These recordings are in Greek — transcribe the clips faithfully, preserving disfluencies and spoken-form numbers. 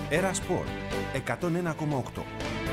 Έρα Σπορ εκατόν ένα κόμμα οκτώ.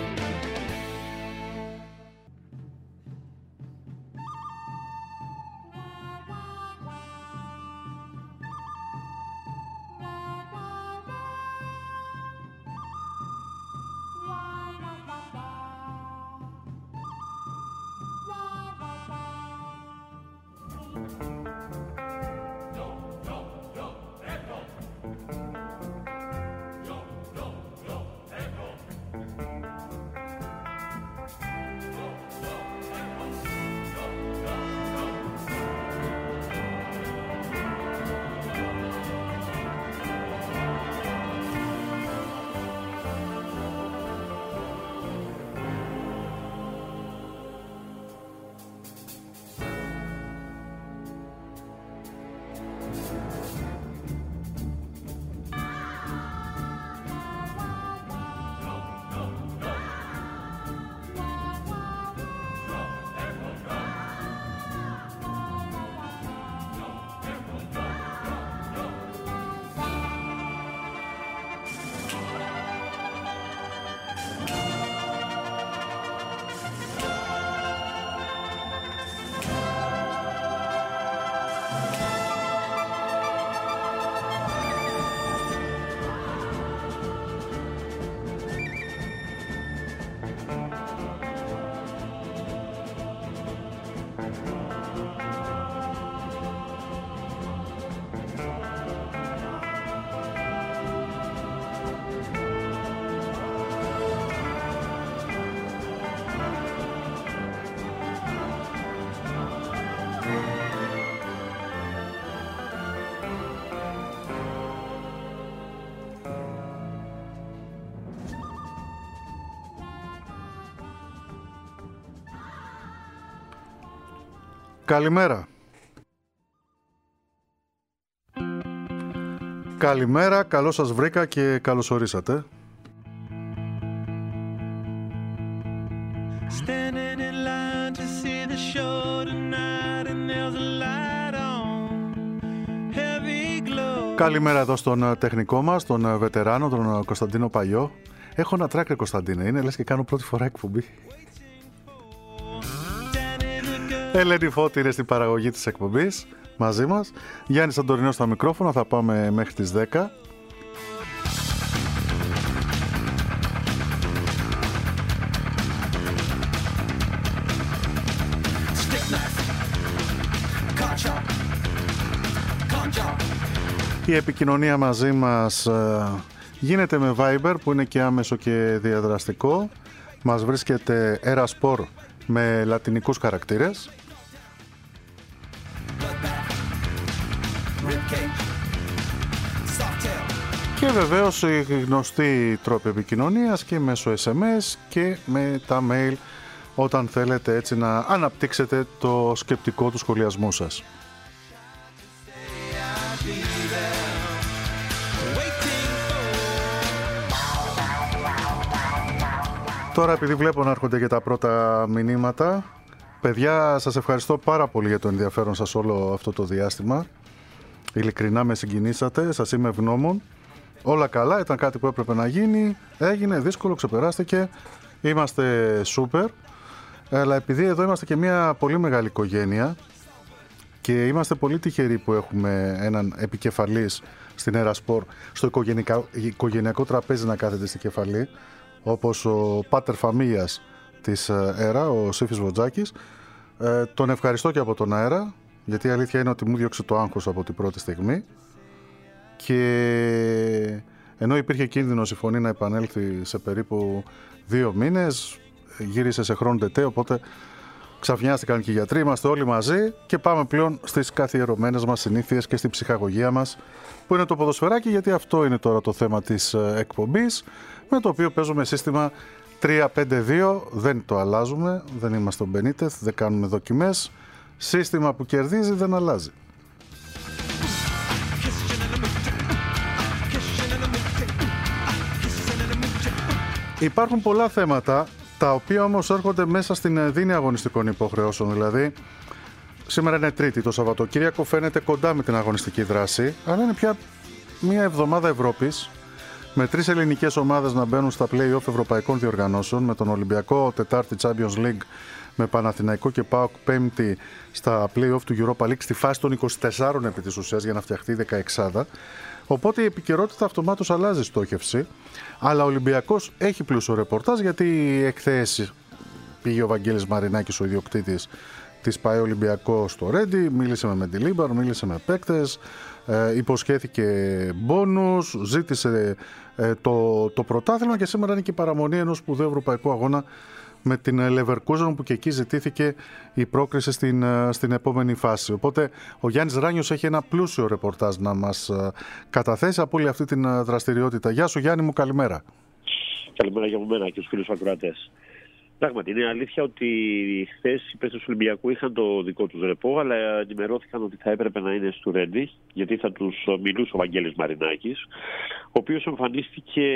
Καλημέρα. Καλημέρα, καλώς σας βρήκα και καλώς ορίσατε. Καλημέρα εδώ στον τεχνικό μας, τον βετεράνο, τον Κωνσταντίνο Παλιό. Έχω ένα τράκ, Κωνσταντίνε, είναι λες και κάνω πρώτη φορά εκπομπή. Ελένη Φώτη είναι στην παραγωγή της εκπομπής μαζί μας. Γιάννης Αντορινός στα μικρόφωνα, θα πάμε μέχρι τις δέκα. Η επικοινωνία μαζί μας ε, γίνεται με Viber, που είναι και άμεσο και διαδραστικό. Μας βρίσκεται Έρα Σπορ με λατινικούς χαρακτήρες. Και βεβαίως οι γνωστοί τρόποι επικοινωνίας και μέσω ες εμ ες και με τα mail, όταν θέλετε έτσι να αναπτύξετε το σκεπτικό του σχολιασμού σας. Τώρα, επειδή βλέπω να έρχονται και τα πρώτα μηνύματα, παιδιά, σας ευχαριστώ πάρα πολύ για το ενδιαφέρον σας όλο αυτό το διάστημα. Ειλικρινά με συγκινήσατε, σας είμαι ευγνώμων. Όλα καλά, ήταν κάτι που έπρεπε να γίνει, έγινε, δύσκολο, ξεπεράστηκε, είμαστε σούπερ. Αλλά επειδή εδώ είμαστε και μια πολύ μεγάλη οικογένεια και είμαστε πολύ τυχεροί που έχουμε έναν επικεφαλής στην Έρα Σπορ, στο οικογενειακό τραπέζι να κάθεται στην κεφαλή, όπως ο πάτερ φαμίλιας της Έρα, ο Σύφης Βοτζάκης. Ε, τον ευχαριστώ και από τον αέρα, γιατί η αλήθεια είναι ότι μου διώξε το άγχος από την πρώτη στιγμή, και ενώ υπήρχε κίνδυνος η φωνή να επανέλθει σε περίπου δύο μήνες, γύρισε σε χρόνο τετέ, οπότε ξαφνιάστηκαν και οι γιατροί, είμαστε όλοι μαζί και πάμε πλέον στις καθιερωμένες μας συνήθειες και στην ψυχαγωγία μας, που είναι το ποδοσφαιράκι, γιατί αυτό είναι τώρα το θέμα της εκπομπής, με το οποίο παίζουμε σύστημα τρία πέντε δύο, δεν το αλλάζουμε, δεν είμαστε ο Μπενίτεθ, δεν κάνουμε δοκιμές, σύστημα που κερδίζει δεν αλλάζει. Υπάρχουν πολλά θέματα, τα οποία όμως έρχονται μέσα στην δίνη αγωνιστικών υποχρεώσεων. Δηλαδή, σήμερα είναι Τρίτη, το Σαββατοκύριακο φαίνεται κοντά με την αγωνιστική δράση, αλλά είναι πια μια εβδομάδα Ευρώπης, με τρεις ελληνικές ομάδες να μπαίνουν στα play-off ευρωπαϊκών διοργανώσεων, με τον Ολυμπιακό Τετάρτη Champions League, με Παναθηναϊκό και ΠΑΟΚ Πέμπτη στα play-off του Europa League, στη φάση των είκοσι τεσσάρων επί της ουσίας, για να φτιαχτεί η δεκαεξάδα. Οπότε η επικαιρότητα αυτομάτως αλλάζει στόχευση. Αλλά ο Ολυμπιακός έχει πλούσιο ρεπορτάζ, γιατί οι εκθέσεις πήγε ο Βαγγέλης Μαρινάκης, ο ιδιοκτήτης της ΠΑΕ Ολυμπιακό, στο Ρέντι, μίλησε με Μεντιλίμπαρ, μίλησε με παίκτες, ε, υποσχέθηκε μπόνους, ζήτησε ε, το, το πρωτάθλημα, και σήμερα είναι και η παραμονή ενός σπουδαίου ευρωπαϊκού αγώνα με την Leverkusen, που και εκεί ζητήθηκε η πρόκριση στην, στην επόμενη φάση. Οπότε ο Γιάννης Ράνιος έχει ένα πλούσιο ρεπορτάζ να μας καταθέσει από όλη αυτή την δραστηριότητα. Γεια σου Γιάννη μου, καλημέρα. Καλημέρα για μένα και τους φίλους ακροατές. Πράγματι, είναι αλήθεια ότι χθες οι παίκτες του Ολυμπιακού είχαν το δικό τους ρεπό, αλλά ενημερώθηκαν ότι θα έπρεπε να είναι στο Ρέντι, γιατί θα τους μιλούσε ο Βαγγέλης Μαρινάκης, ο οποίος εμφανίστηκε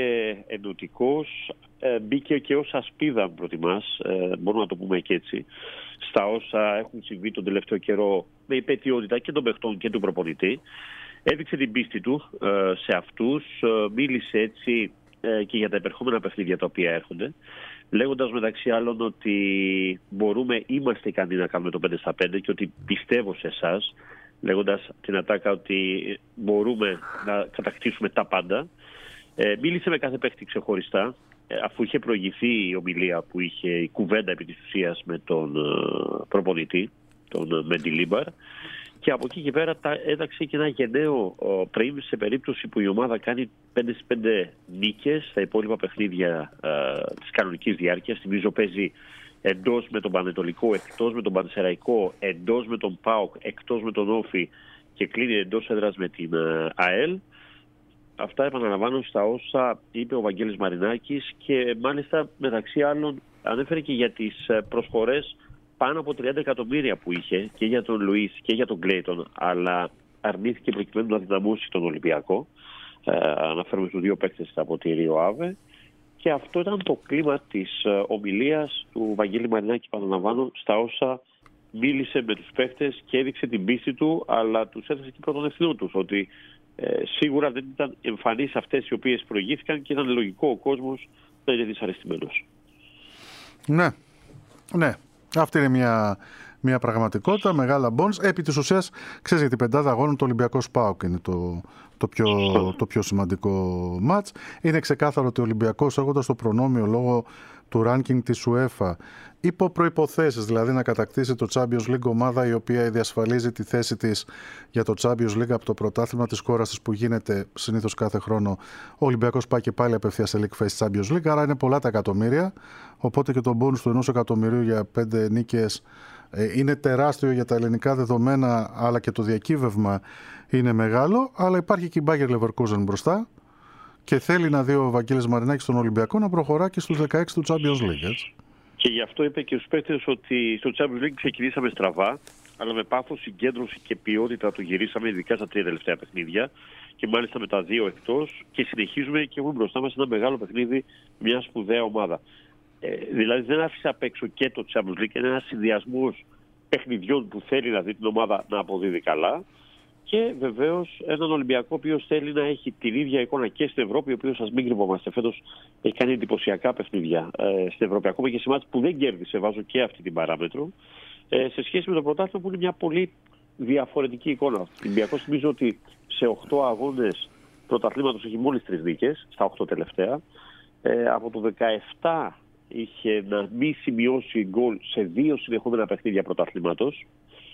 ενωτικός, μπήκε και ως ασπίδα, αν προτιμάς, μπορούμε να το πούμε και έτσι, στα όσα έχουν συμβεί τον τελευταίο καιρό με υπαιτιότητα και των παιχτών και του προπονητή. Έδειξε την πίστη του σε αυτούς, μίλησε έτσι και για τα επερχόμενα παιχνίδια τα οποία έρχονται, λέγοντας μεταξύ άλλων ότι μπορούμε, είμαστε ικανοί να κάνουμε το πέντε στα πέντε και ότι πιστεύω σε εσάς, λέγοντας την ατάκα ότι μπορούμε να κατακτήσουμε τα πάντα. Ε, μίλησε με κάθε παίχτη ξεχωριστά, ε, αφού είχε προηγηθεί η ομιλία που είχε η κουβέντα επί της ουσίας με τον ε, προπονητή, τον Μεντιλίμπαρ. Και από εκεί και πέρα τα έταξε και ένα γενναίο πριν, σε περίπτωση που η ομάδα κάνει πέντε στις πέντε νίκες στα υπόλοιπα παιχνίδια ε, της κανονικής διάρκειας. Θυμίζω παίζει εντός με τον Πανετολικό, εκτός με τον Πανσεραϊκό, εντός με τον ΠΑΟΚ, εκτός με τον Όφη και κλείνει εντός έδρας με την ε, ΑΕΛ. Αυτά επαναλαμβάνω στα όσα είπε ο Βαγγέλης Μαρινάκης, και μάλιστα μεταξύ άλλων ανέφερε και για τις προσφορές πάνω από τριάντα εκατομμύρια που είχε και για τον Λουίς και για τον Κλέιτον, αλλά αρνήθηκε προκειμένου να δυναμώσει τον Ολυμπιακό. Ε, αναφέρουμε στους δύο παίκτες από τη Ρίο Άβε. Και αυτό ήταν το κλίμα της ε, ομιλίας του Βαγγέλη Μαρινάκη, παραλαμβάνω, στα όσα μίλησε με τους παίκτες και έδειξε την πίστη του, αλλά τους έθεσε και πρώτον ευθυνών τους, ότι ε, σίγουρα δεν ήταν εμφανείς αυτές οι οποίες προηγήθηκαν και ήταν λογικό ο κόσμος να είναι δυσαρεστημένος. Ναι, ναι. Αυτή είναι μια, μια πραγματικότητα, μεγάλα bonds. Επί της ουσίας, ξέρεις, για την πεντάδα αγώνων το Ολυμπιακός ΠΑΟΚ είναι το, το, πιο, το πιο σημαντικό μάτς. Είναι ξεκάθαρο ότι ο Ολυμπιακός, έχοντας το προνόμιο λόγω του ranking της UEFA, υπό προϋποθέσεις, δηλαδή να κατακτήσει το Champions League ομάδα η οποία διασφαλίζει τη θέση της για το Champions League από το πρωτάθλημα της χώρας της, που γίνεται συνήθως κάθε χρόνο, ο Ολυμπιακός πάει και πάλι απευθείας σε League Phase Champions League, άρα είναι πολλά τα εκατομμύρια, οπότε και το bonus του ενός εκατομμυρίου για πέντε νίκες ε, είναι τεράστιο για τα ελληνικά δεδομένα, αλλά και το διακύβευμα είναι μεγάλο, αλλά υπάρχει και η Bayer Leverkusen μπροστά, και θέλει να δει ο Βαγγέλης Μαρινάκης στον Ολυμπιακό να προχωρά και στους δεκαέξι του Champions League, έτσι. Και γι' αυτό είπε και στους παίκτες ότι στο Champions League ξεκινήσαμε στραβά, αλλά με πάθος, συγκέντρωση και ποιότητα το γυρίσαμε, ειδικά στα τρία τελευταία παιχνίδια, και μάλιστα με τα δύο εκτός, και συνεχίζουμε και έχουμε μπροστά μας ένα μεγάλο παιχνίδι, μια σπουδαία ομάδα. Ε, δηλαδή δεν άφησε απ' έξω και το Champions League, είναι ένας συνδυασμός παιχνιδιών που θέλει να δει την ομάδα να αποδίδει καλά. Και βεβαίως έναν Ολυμπιακό ο οποίος θέλει να έχει την ίδια εικόνα και στην Ευρώπη, ο οποίος, σας μην κρυβόμαστε, φέτος έχει κάνει εντυπωσιακά παιχνίδια ε, στην Ευρώπη, ακόμα και σε μάτς που δεν κέρδισε, βάζω και αυτή την παράμετρο, ε, σε σχέση με το πρωτάθλημα που είναι μια πολύ διαφορετική εικόνα. Ο Ολυμπιακός, θυμίζω ότι σε οκτώ αγώνες πρωταθλήματος έχει μόλις τρεις νίκες, στα οκτώ τελευταία. Ε, από το δεκαεπτά είχε να μην σημειώσει γκολ σε δύο συνεχόμενα παιχνίδια πρωταθλήματος.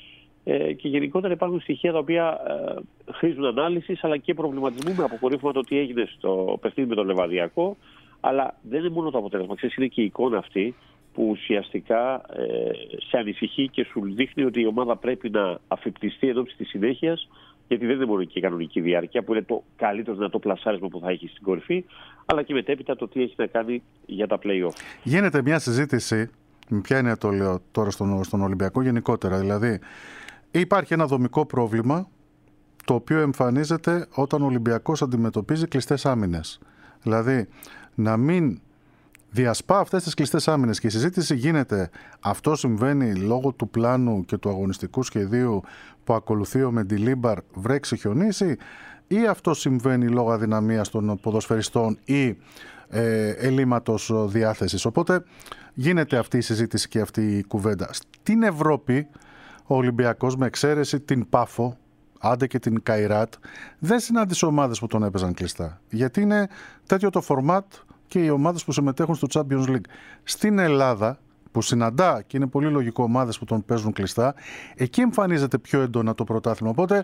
Ε, και γενικότερα υπάρχουν στοιχεία τα οποία ε, χρήζουν ανάλυσης, αλλά και προβληματισμού, με αποκορύφωμα το τι έγινε στο παιχνίδι με τον Λεβαδιακό. Αλλά δεν είναι μόνο το αποτέλεσμα, ξέρεις, είναι και η εικόνα αυτή που ουσιαστικά ε, σε ανησυχεί και σου δείχνει ότι η ομάδα πρέπει να αφυπνιστεί εν ώψη της συνέχειας, γιατί δεν είναι μόνο και η κανονική διάρκεια που είναι το καλύτερο δυνατό πλασάρισμα που θα έχει στην κορυφή, αλλά και μετέπειτα το τι έχει να κάνει για τα play-off. Γίνεται μια συζήτηση, ποια είναι το λέω τώρα στον, στον Ολυμπιακό γενικότερα, δηλαδή υπάρχει ένα δομικό πρόβλημα το οποίο εμφανίζεται όταν ο Ολυμπιακός αντιμετωπίζει κλειστές άμυνες. Δηλαδή να μην διασπά αυτές τις κλειστές άμυνες, και η συζήτηση γίνεται αυτό συμβαίνει λόγω του πλάνου και του αγωνιστικού σχεδίου που ακολουθεί ο Μεντιλίμπαρ, βρέξει χιονίσει, ή αυτό συμβαίνει λόγω αδυναμίας των ποδοσφαιριστών ή ε, ελλείμματος διάθεσης. Οπότε γίνεται αυτή η συζήτηση και αυτή η κουβέντα. Στην Ευρώπη ο Ολυμπιακός, με εξαίρεση την Πάφο, άντε και την Καϊράτ, δεν συνάντησε ομάδες που τον έπαιζαν κλειστά. Γιατί είναι τέτοιο το φορμάτ και οι ομάδες που συμμετέχουν στο Champions League. Στην Ελλάδα, που συναντά και είναι πολύ λογικό ομάδες που τον παίζουν κλειστά, εκεί εμφανίζεται πιο έντονα το πρωτάθλημα. Οπότε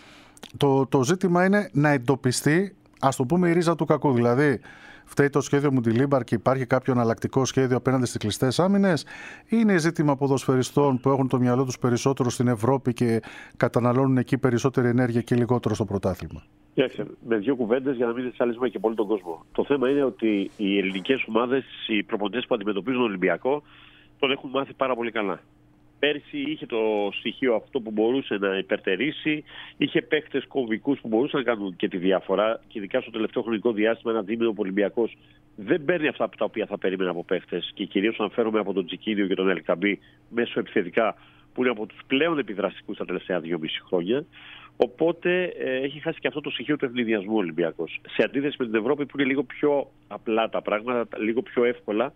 το, το ζήτημα είναι να εντοπιστεί, ας το πούμε, η ρίζα του κακού. Δηλαδή, φταίει το σχέδιο Μουντιλίμπαρ και υπάρχει κάποιο εναλλακτικό σχέδιο απέναντι στις κλειστές άμυνες, ή είναι ζήτημα ποδοσφαιριστών που έχουν το μυαλό τους περισσότερο στην Ευρώπη και καταναλώνουν εκεί περισσότερη ενέργεια και λιγότερο στο πρωτάθλημα? Κοιτάξτε, με δύο κουβέντες για να μην εξαλείψουμε και πολύ τον κόσμο. Το θέμα είναι ότι οι ελληνικές ομάδες, οι προπονητές που αντιμετωπίζουν τον Ολυμπιακό, τον έχουν μάθει πάρα πολύ καλά. Πέρσι είχε το στοιχείο αυτό που μπορούσε να υπερτερήσει, είχε παίχτες κομβικούς που μπορούσαν να κάνουν και τη διαφορά. Και ειδικά στο τελευταίο χρονικό διάστημα, ένα δίμηνο που ο Ολυμπιακός δεν παίρνει αυτά τα οποία θα περίμενε από παίχτες. Και κυρίως αναφέρομαι από τον Τζικίνιο και τον Ελκαμπή μέσω επιθετικά, που είναι από τους πλέον επιδραστικούς τα τελευταία δυόμιση χρόνια. Οπότε ε, έχει χάσει και αυτό το στοιχείο του ευνηδιασμού ο Ολυμπιακός. Σε αντίθεση με την Ευρώπη, που είναι λίγο πιο απλά τα πράγματα, λίγο πιο εύκολα.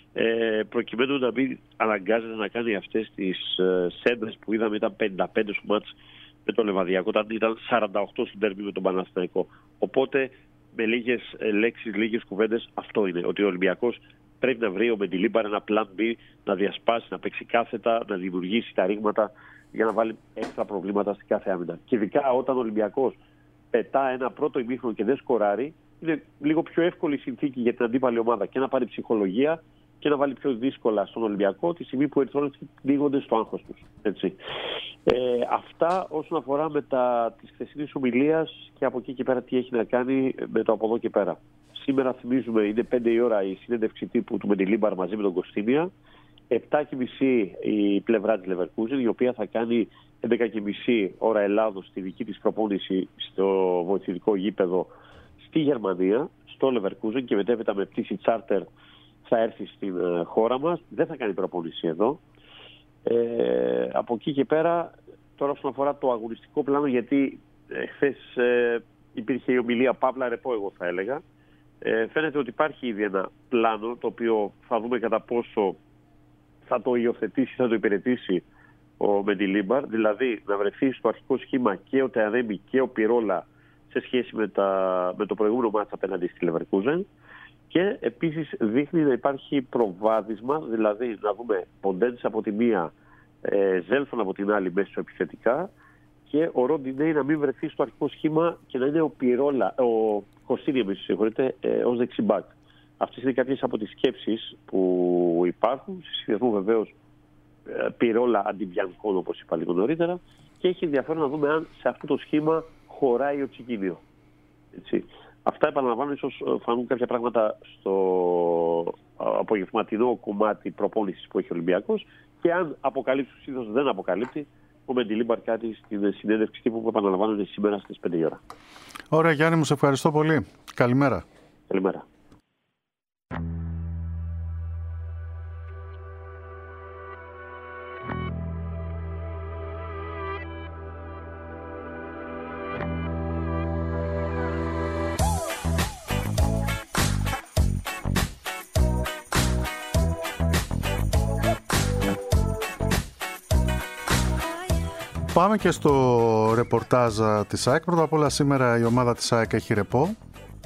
Ε, προκειμένου να μην αναγκάζεται να κάνει αυτές τις ε, σέντρες που είδαμε, ήταν πενήντα πέντε στο μάτς με τον Λεβαδιακό, όταν ήταν σαράντα οκτώ στην ντέρμπι με τον Παναθηναϊκό. Οπότε με λίγες ε, λέξεις, λίγες κουβέντες, αυτό είναι, ότι ο Ολυμπιακός πρέπει να βρει ο Μεντιλίμπαρ ένα πλάν B, να διασπάσει, να παίξει κάθετα, να δημιουργήσει τα ρήγματα για να βάλει έξτρα προβλήματα στην κάθε άμυνα. Και ειδικά όταν ο Ολυμπιακός πετά ένα πρώτο ημίχρονο και δεν σκοράρει, είναι λίγο πιο εύκολη συνθήκη για την αντίπαλη ομάδα και να πάρει ψυχολογία και να βάλει πιο δύσκολα στον Ολυμπιακό τη στιγμή που οι ερυθρόλευκοι πνίγονται στο άγχος τους. Έτσι. Ε, αυτά όσον αφορά με τα της χθεσινής ομιλίας και από εκεί και πέρα τι έχει να κάνει με το από εδώ και πέρα. Σήμερα θυμίζουμε, είναι πέντε η ώρα η συνέντευξη τύπου του Μεντιλίμπαρ μαζί με τον Κωστίνια. επτά και μισή η πλευρά της Leverkusen, η οποία θα κάνει έντεκα και μισή ώρα Ελλάδος τη δική της προπόνηση στο βοηθητικό γήπεδο στη Γερμανία, στο Leverkusen, και μετέπειτα με πτήση τσάρτερ θα έρθει στην χώρα μας. Δεν θα κάνει προπόνηση εδώ. Ε, από εκεί και πέρα, τώρα όσον αφορά το αγωνιστικό πλάνο, γιατί ε, χθες ε, υπήρχε η ομιλία Παύλα Ρεπό, εγώ θα έλεγα. Ε, φαίνεται ότι υπάρχει ήδη ένα πλάνο, το οποίο θα δούμε κατά πόσο θα το υιοθετήσει, θα το υπηρετήσει ο Μεντιλίμπαρ. Δηλαδή να βρεθεί στο αρχικό σχήμα και ο Τεαδέμι και ο Πιρόλα σε σχέση με, τα, με το προηγούμενο μάτσα απέναντι στη Leverkusen. Και επίσης δείχνει να υπάρχει προβάδισμα, δηλαδή να δούμε Ποντένς από τη μία, ε, Ζέλφον από την άλλη μέσω επιθετικά, και ο Ροντινέι να μην βρεθεί στο αρχικό σχήμα και να είναι ο Πιρόλα, ο Κωστίνια, με συγχωρείτε, ε, ως δεξιμπάκ. Αυτές είναι κάποιες από τις σκέψεις που υπάρχουν, σε συνδυασμό βεβαίως ε, Πιρόλα αντιβιανκόν, όπως είπα λίγο νωρίτερα, και έχει ενδιαφέρον να δούμε αν σε αυτό το σχήμα χωράει ο Τσικίνιο. Έτσι. Αυτά, επαναλαμβάνω, ίσως φανούν κάποια πράγματα στο απογευματινό κομμάτι προπόνησης που έχει ο Ολυμπιακός, και αν αποκαλύψει, συνήθως δεν αποκαλύπτει, ο Μεντιλίμπαρ κάτι στην συνέντευξη τύπου που επαναλαμβάνεται σήμερα στις πέντε η ώρα. Ωραία, Γιάννη μου, σε ευχαριστώ πολύ. Καλημέρα. Καλημέρα. Πάμε και στο ρεπορτάζ της ΑΕΚ. Πρώτα απ' όλα, σήμερα η ομάδα της ΑΕΚ έχει ρεπό.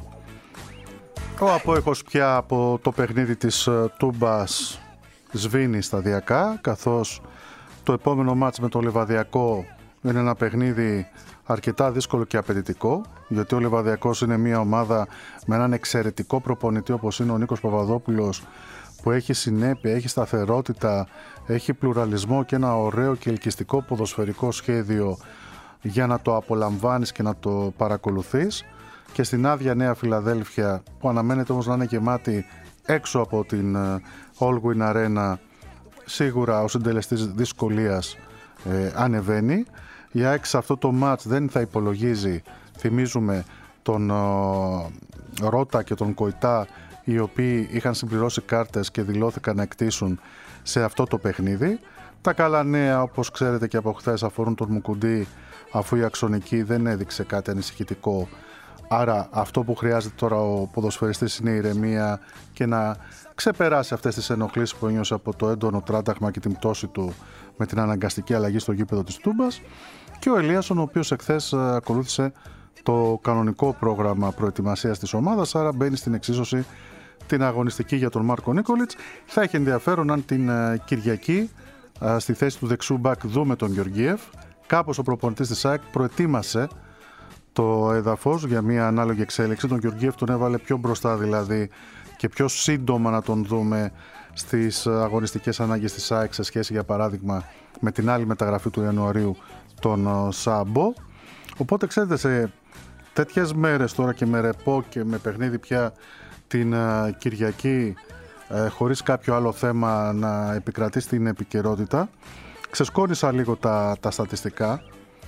Ο απόϊχος πια από το παιχνίδι της Τούμπας σβήνει σταδιακά, καθώς το επόμενο μάτς με το Λεβαδιακό είναι ένα παιχνίδι αρκετά δύσκολο και απαιτητικό, γιατί ο Λεβαδιακός είναι μια ομάδα με έναν εξαιρετικό προπονητή όπως είναι ο Νίκος Παπαδόπουλος, που έχει συνέπεια, έχει σταθερότητα, έχει πλουραλισμό και ένα ωραίο και ελκυστικό ποδοσφαιρικό σχέδιο για να το απολαμβάνεις και να το παρακολουθείς. Και στην άδεια Νέα Φιλαδέλφια, που αναμένεται όμως να είναι γεμάτη έξω από την Allwyn Arena, σίγουρα ο συντελεστής δυσκολίας ε, ανεβαίνει. Η ΑΕΚ σε αυτό το μάτς δεν θα υπολογίζει, θυμίζουμε, τον ε, Ρώτα και τον Κοϊτά, οι οποίοι είχαν συμπληρώσει κάρτες και δηλώθηκαν να εκτίσουν σε αυτό το παιχνίδι. Τα καλά νέα, όπως ξέρετε και από χθες, αφορούν τον Μουκουντή, αφού η Αξονική δεν έδειξε κάτι ανησυχητικό. Άρα αυτό που χρειάζεται τώρα ο ποδοσφαιριστής είναι η ηρεμία και να ξεπεράσει αυτές τις ενοχλήσεις που ένιωσε από το έντονο τράταγμα και την πτώση του με την αναγκαστική αλλαγή στο γήπεδο της Τούμπας. Και ο Ελίασον, ο οποίος εχθές ακολούθησε το κανονικό πρόγραμμα προετοιμασίας της ομάδας, άρα μπαίνει στην εξίσωση την αγωνιστική για τον Μάρκο Νίκολιτς. Θα έχει ενδιαφέρον αν την Κυριακή στη θέση του δεξιού μπακ δούμε τον Γεωργίεφ. Κάπως ο προπονητής της ΑΕΚ προετοίμασε το έδαφος για μια ανάλογη εξέλιξη. Τον Γεωργίεφ τον έβαλε πιο μπροστά δηλαδή και πιο σύντομα να τον δούμε στις αγωνιστικές ανάγκες της ΑΕΚ σε σχέση για παράδειγμα με την άλλη μεταγραφή του Ιανουαρίου, τον Σάμπο. Οπότε ξέρετε, σε τέτοιες μέρες τώρα και με ρεπό και με παιχνίδι πια την Κυριακή, ε, χωρίς κάποιο άλλο θέμα να επικρατεί στην επικαιρότητα, ξεσκόνησα λίγο τα, τα στατιστικά,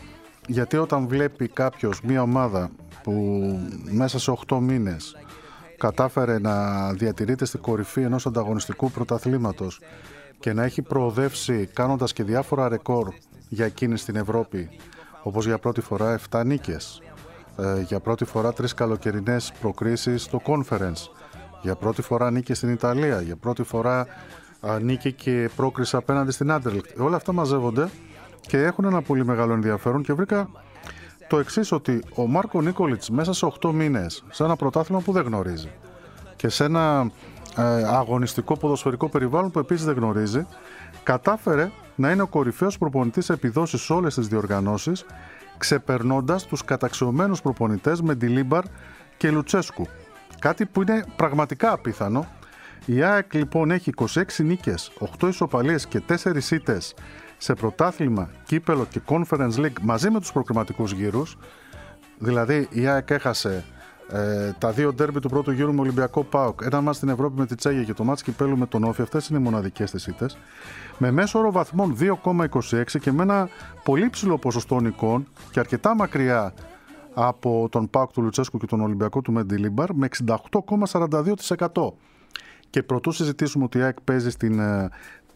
γιατί όταν βλέπει κάποιος μια ομάδα που μέσα σε οκτώ μήνες κατάφερε να διατηρείται στην κορυφή ενός ανταγωνιστικού πρωταθλήματος και να έχει προοδεύσει κάνοντας και διάφορα ρεκόρ για εκείνη στην Ευρώπη, όπως για πρώτη φορά επτά νίκες, ε, για πρώτη φορά τρεις καλοκαιρινές προκρίσεις στο Conference, για πρώτη φορά νίκη στην Ιταλία, για πρώτη φορά α, νίκη και πρόκριση απέναντι στην Άντερλεκτ. Όλα αυτά μαζεύονται και έχουν ένα πολύ μεγάλο ενδιαφέρον και βρήκα το εξής, ότι ο Μάρκο Νίκολιτς μέσα σε οκτώ μήνες, σε ένα πρωτάθλημα που δεν γνωρίζει και σε ένα ε, αγωνιστικό ποδοσφαιρικό περιβάλλον που επίσης δεν γνωρίζει, κατάφερε να είναι ο κορυφαίος προπονητής επιδόσεις σε όλες τις διοργανώσεις, ξεπερνώντας τους καταξιωμένους προπονητές Μεντιλίμπαρ και Λουτσέσκου. Κάτι που είναι πραγματικά απίθανο. Η ΑΕΚ λοιπόν έχει είκοσι έξι νίκες, οκτώ ισοπαλίες και τέσσερις ήττες σε πρωτάθλημα, κύπελο και Conference League μαζί με τους προκριματικούς γύρους. Δηλαδή η ΑΕΚ έχασε ε, τα δύο ντέρμπι του πρώτου γύρου με Ολυμπιακό ΠΑΟΚ, ένα μάτς στην Ευρώπη με τη Τσέγια και το μάτς κυπέλου με τον Όφη. Αυτές είναι οι μοναδικές τις ήττες, με μέσο όρο βαθμών δύο κόμμα είκοσι έξι και με ένα πολύ ψηλό ποσοστό νικών και αρκετά μακριά από τον ΠΑΟΚ του Λουτσέσκου και τον Ολυμπιακό του Μεντιλίμπαρ, με εξήντα οκτώ κόμμα σαράντα δύο τοις εκατό. Και πρωτού συζητήσουμε ότι η ΑΕΚ παίζει στην ε,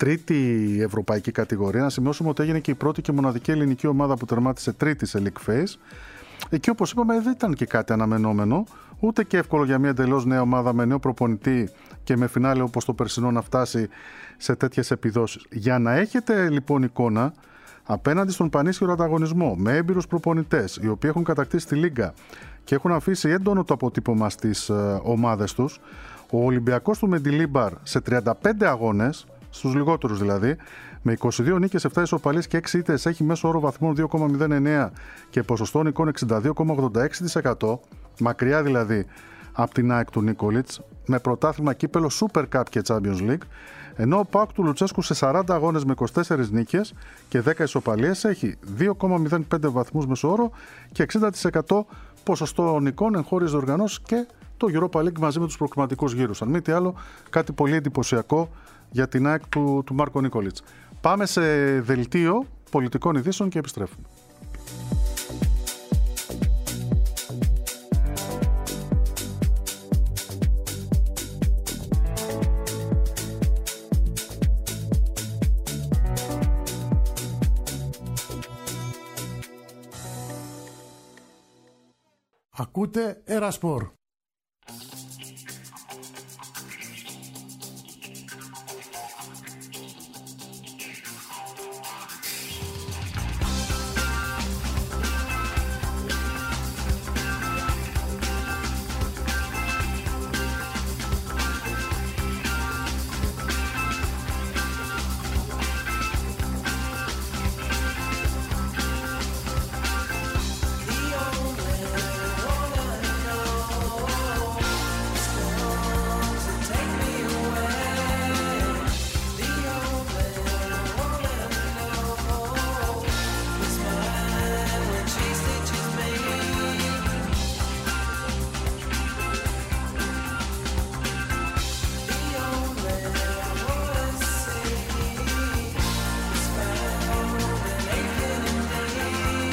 τρίτη ευρωπαϊκή κατηγορία, να σημειώσουμε ότι έγινε και η πρώτη και μοναδική ελληνική ομάδα που τερμάτισε τρίτη σε League Phase. Εκεί, όπως είπαμε, δεν ήταν και κάτι αναμενόμενο, ούτε και εύκολο για μια εντελώς νέα ομάδα με νέο προπονητή και με φινάλε όπως το περσινό να φτάσει σε τέτοιες επιδόσεις. Για να έχετε λοιπόν εικόνα, απέναντι στον πανίσχυρο ανταγωνισμό, με έμπειρους προπονητές, οι οποίοι έχουν κατακτήσει τη Λίγκα και έχουν αφήσει έντονο το αποτύπωμα στις ε, ομάδες τους, ο Ολυμπιακός του Μεντιλίμπαρ σε τριάντα πέντε αγώνες, στους λιγότερους δηλαδή, με είκοσι δύο νίκες, επτά ισοπαλίες και έξι ήττες, έχει μέσο όρο βαθμών δύο κόμμα μηδέν εννέα και ποσοστό νικών εξήντα δύο κόμμα ογδόντα έξι τοις εκατό, μακριά δηλαδή από την ΑΕΚ του Νίκολιτς, με πρωτάθλημα, κύπελο, Super Cup και Champions League, ενώ ο ΠΑΟΚ του Λουτσέσκου σε σαράντα αγώνες με είκοσι τέσσερις νίκες και δέκα ισοπαλίες έχει δύο κόμμα μηδέν πέντε βαθμούς μέσο όρο και εξήντα τοις εκατό ποσοστό νικών, εγχώριες διοργανώσεις και το Europa League μαζί με τους προκριματικούς γύρους. Αν μη τι άλλο, κάτι πολύ εντυπωσιακό για την ΑΕΚ του, του Μάρκο Νίκολιτς. Πάμε σε δελτίο πολιτικών ειδήσεων και επιστρέφουμε. Ακούτε Ερασπορ.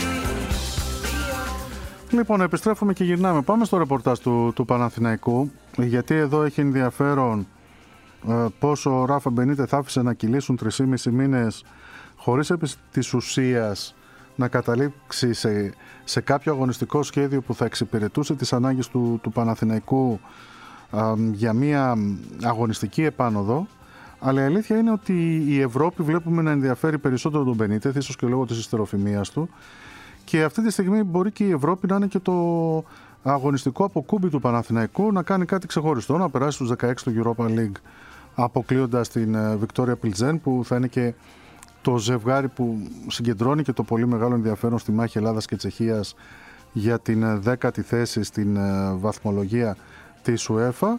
Λοιπόν, επιστρέφουμε και γυρνάμε. Πάμε στο ρεπορτάζ του, του Παναθηναϊκού. γιατί εδώ έχει ενδιαφέρον ε, πόσο ο Ράφα Μπενίτεθ άφησε να κυλήσουν τρεις και μισό μήνες χωρίς επί της ουσίας να καταλήξει σε, σε κάποιο αγωνιστικό σχέδιο που θα εξυπηρετούσε τις ανάγκες του, του Παναθηναϊκού ε, για μια αγωνιστική επάνωδο. Αλλά η αλήθεια είναι ότι η Ευρώπη βλέπουμε να ενδιαφέρει περισσότερο τον Μπενίτεθ, ίσως και λόγω της ιστεροφημίας του, και αυτή τη στιγμή μπορεί και η Ευρώπη να είναι και το αγωνιστικό αποκούμπι του Παναθηναϊκού, να κάνει κάτι ξεχωριστό, να περάσει στους δεκαέξι του Europa League αποκλείοντας την Victoria Pilsen, που θα είναι και το ζευγάρι που συγκεντρώνει και το πολύ μεγάλο ενδιαφέρον στη μάχη Ελλάδας και Τσεχίας για την δέκατη θέση στην βαθμολογία της UEFA.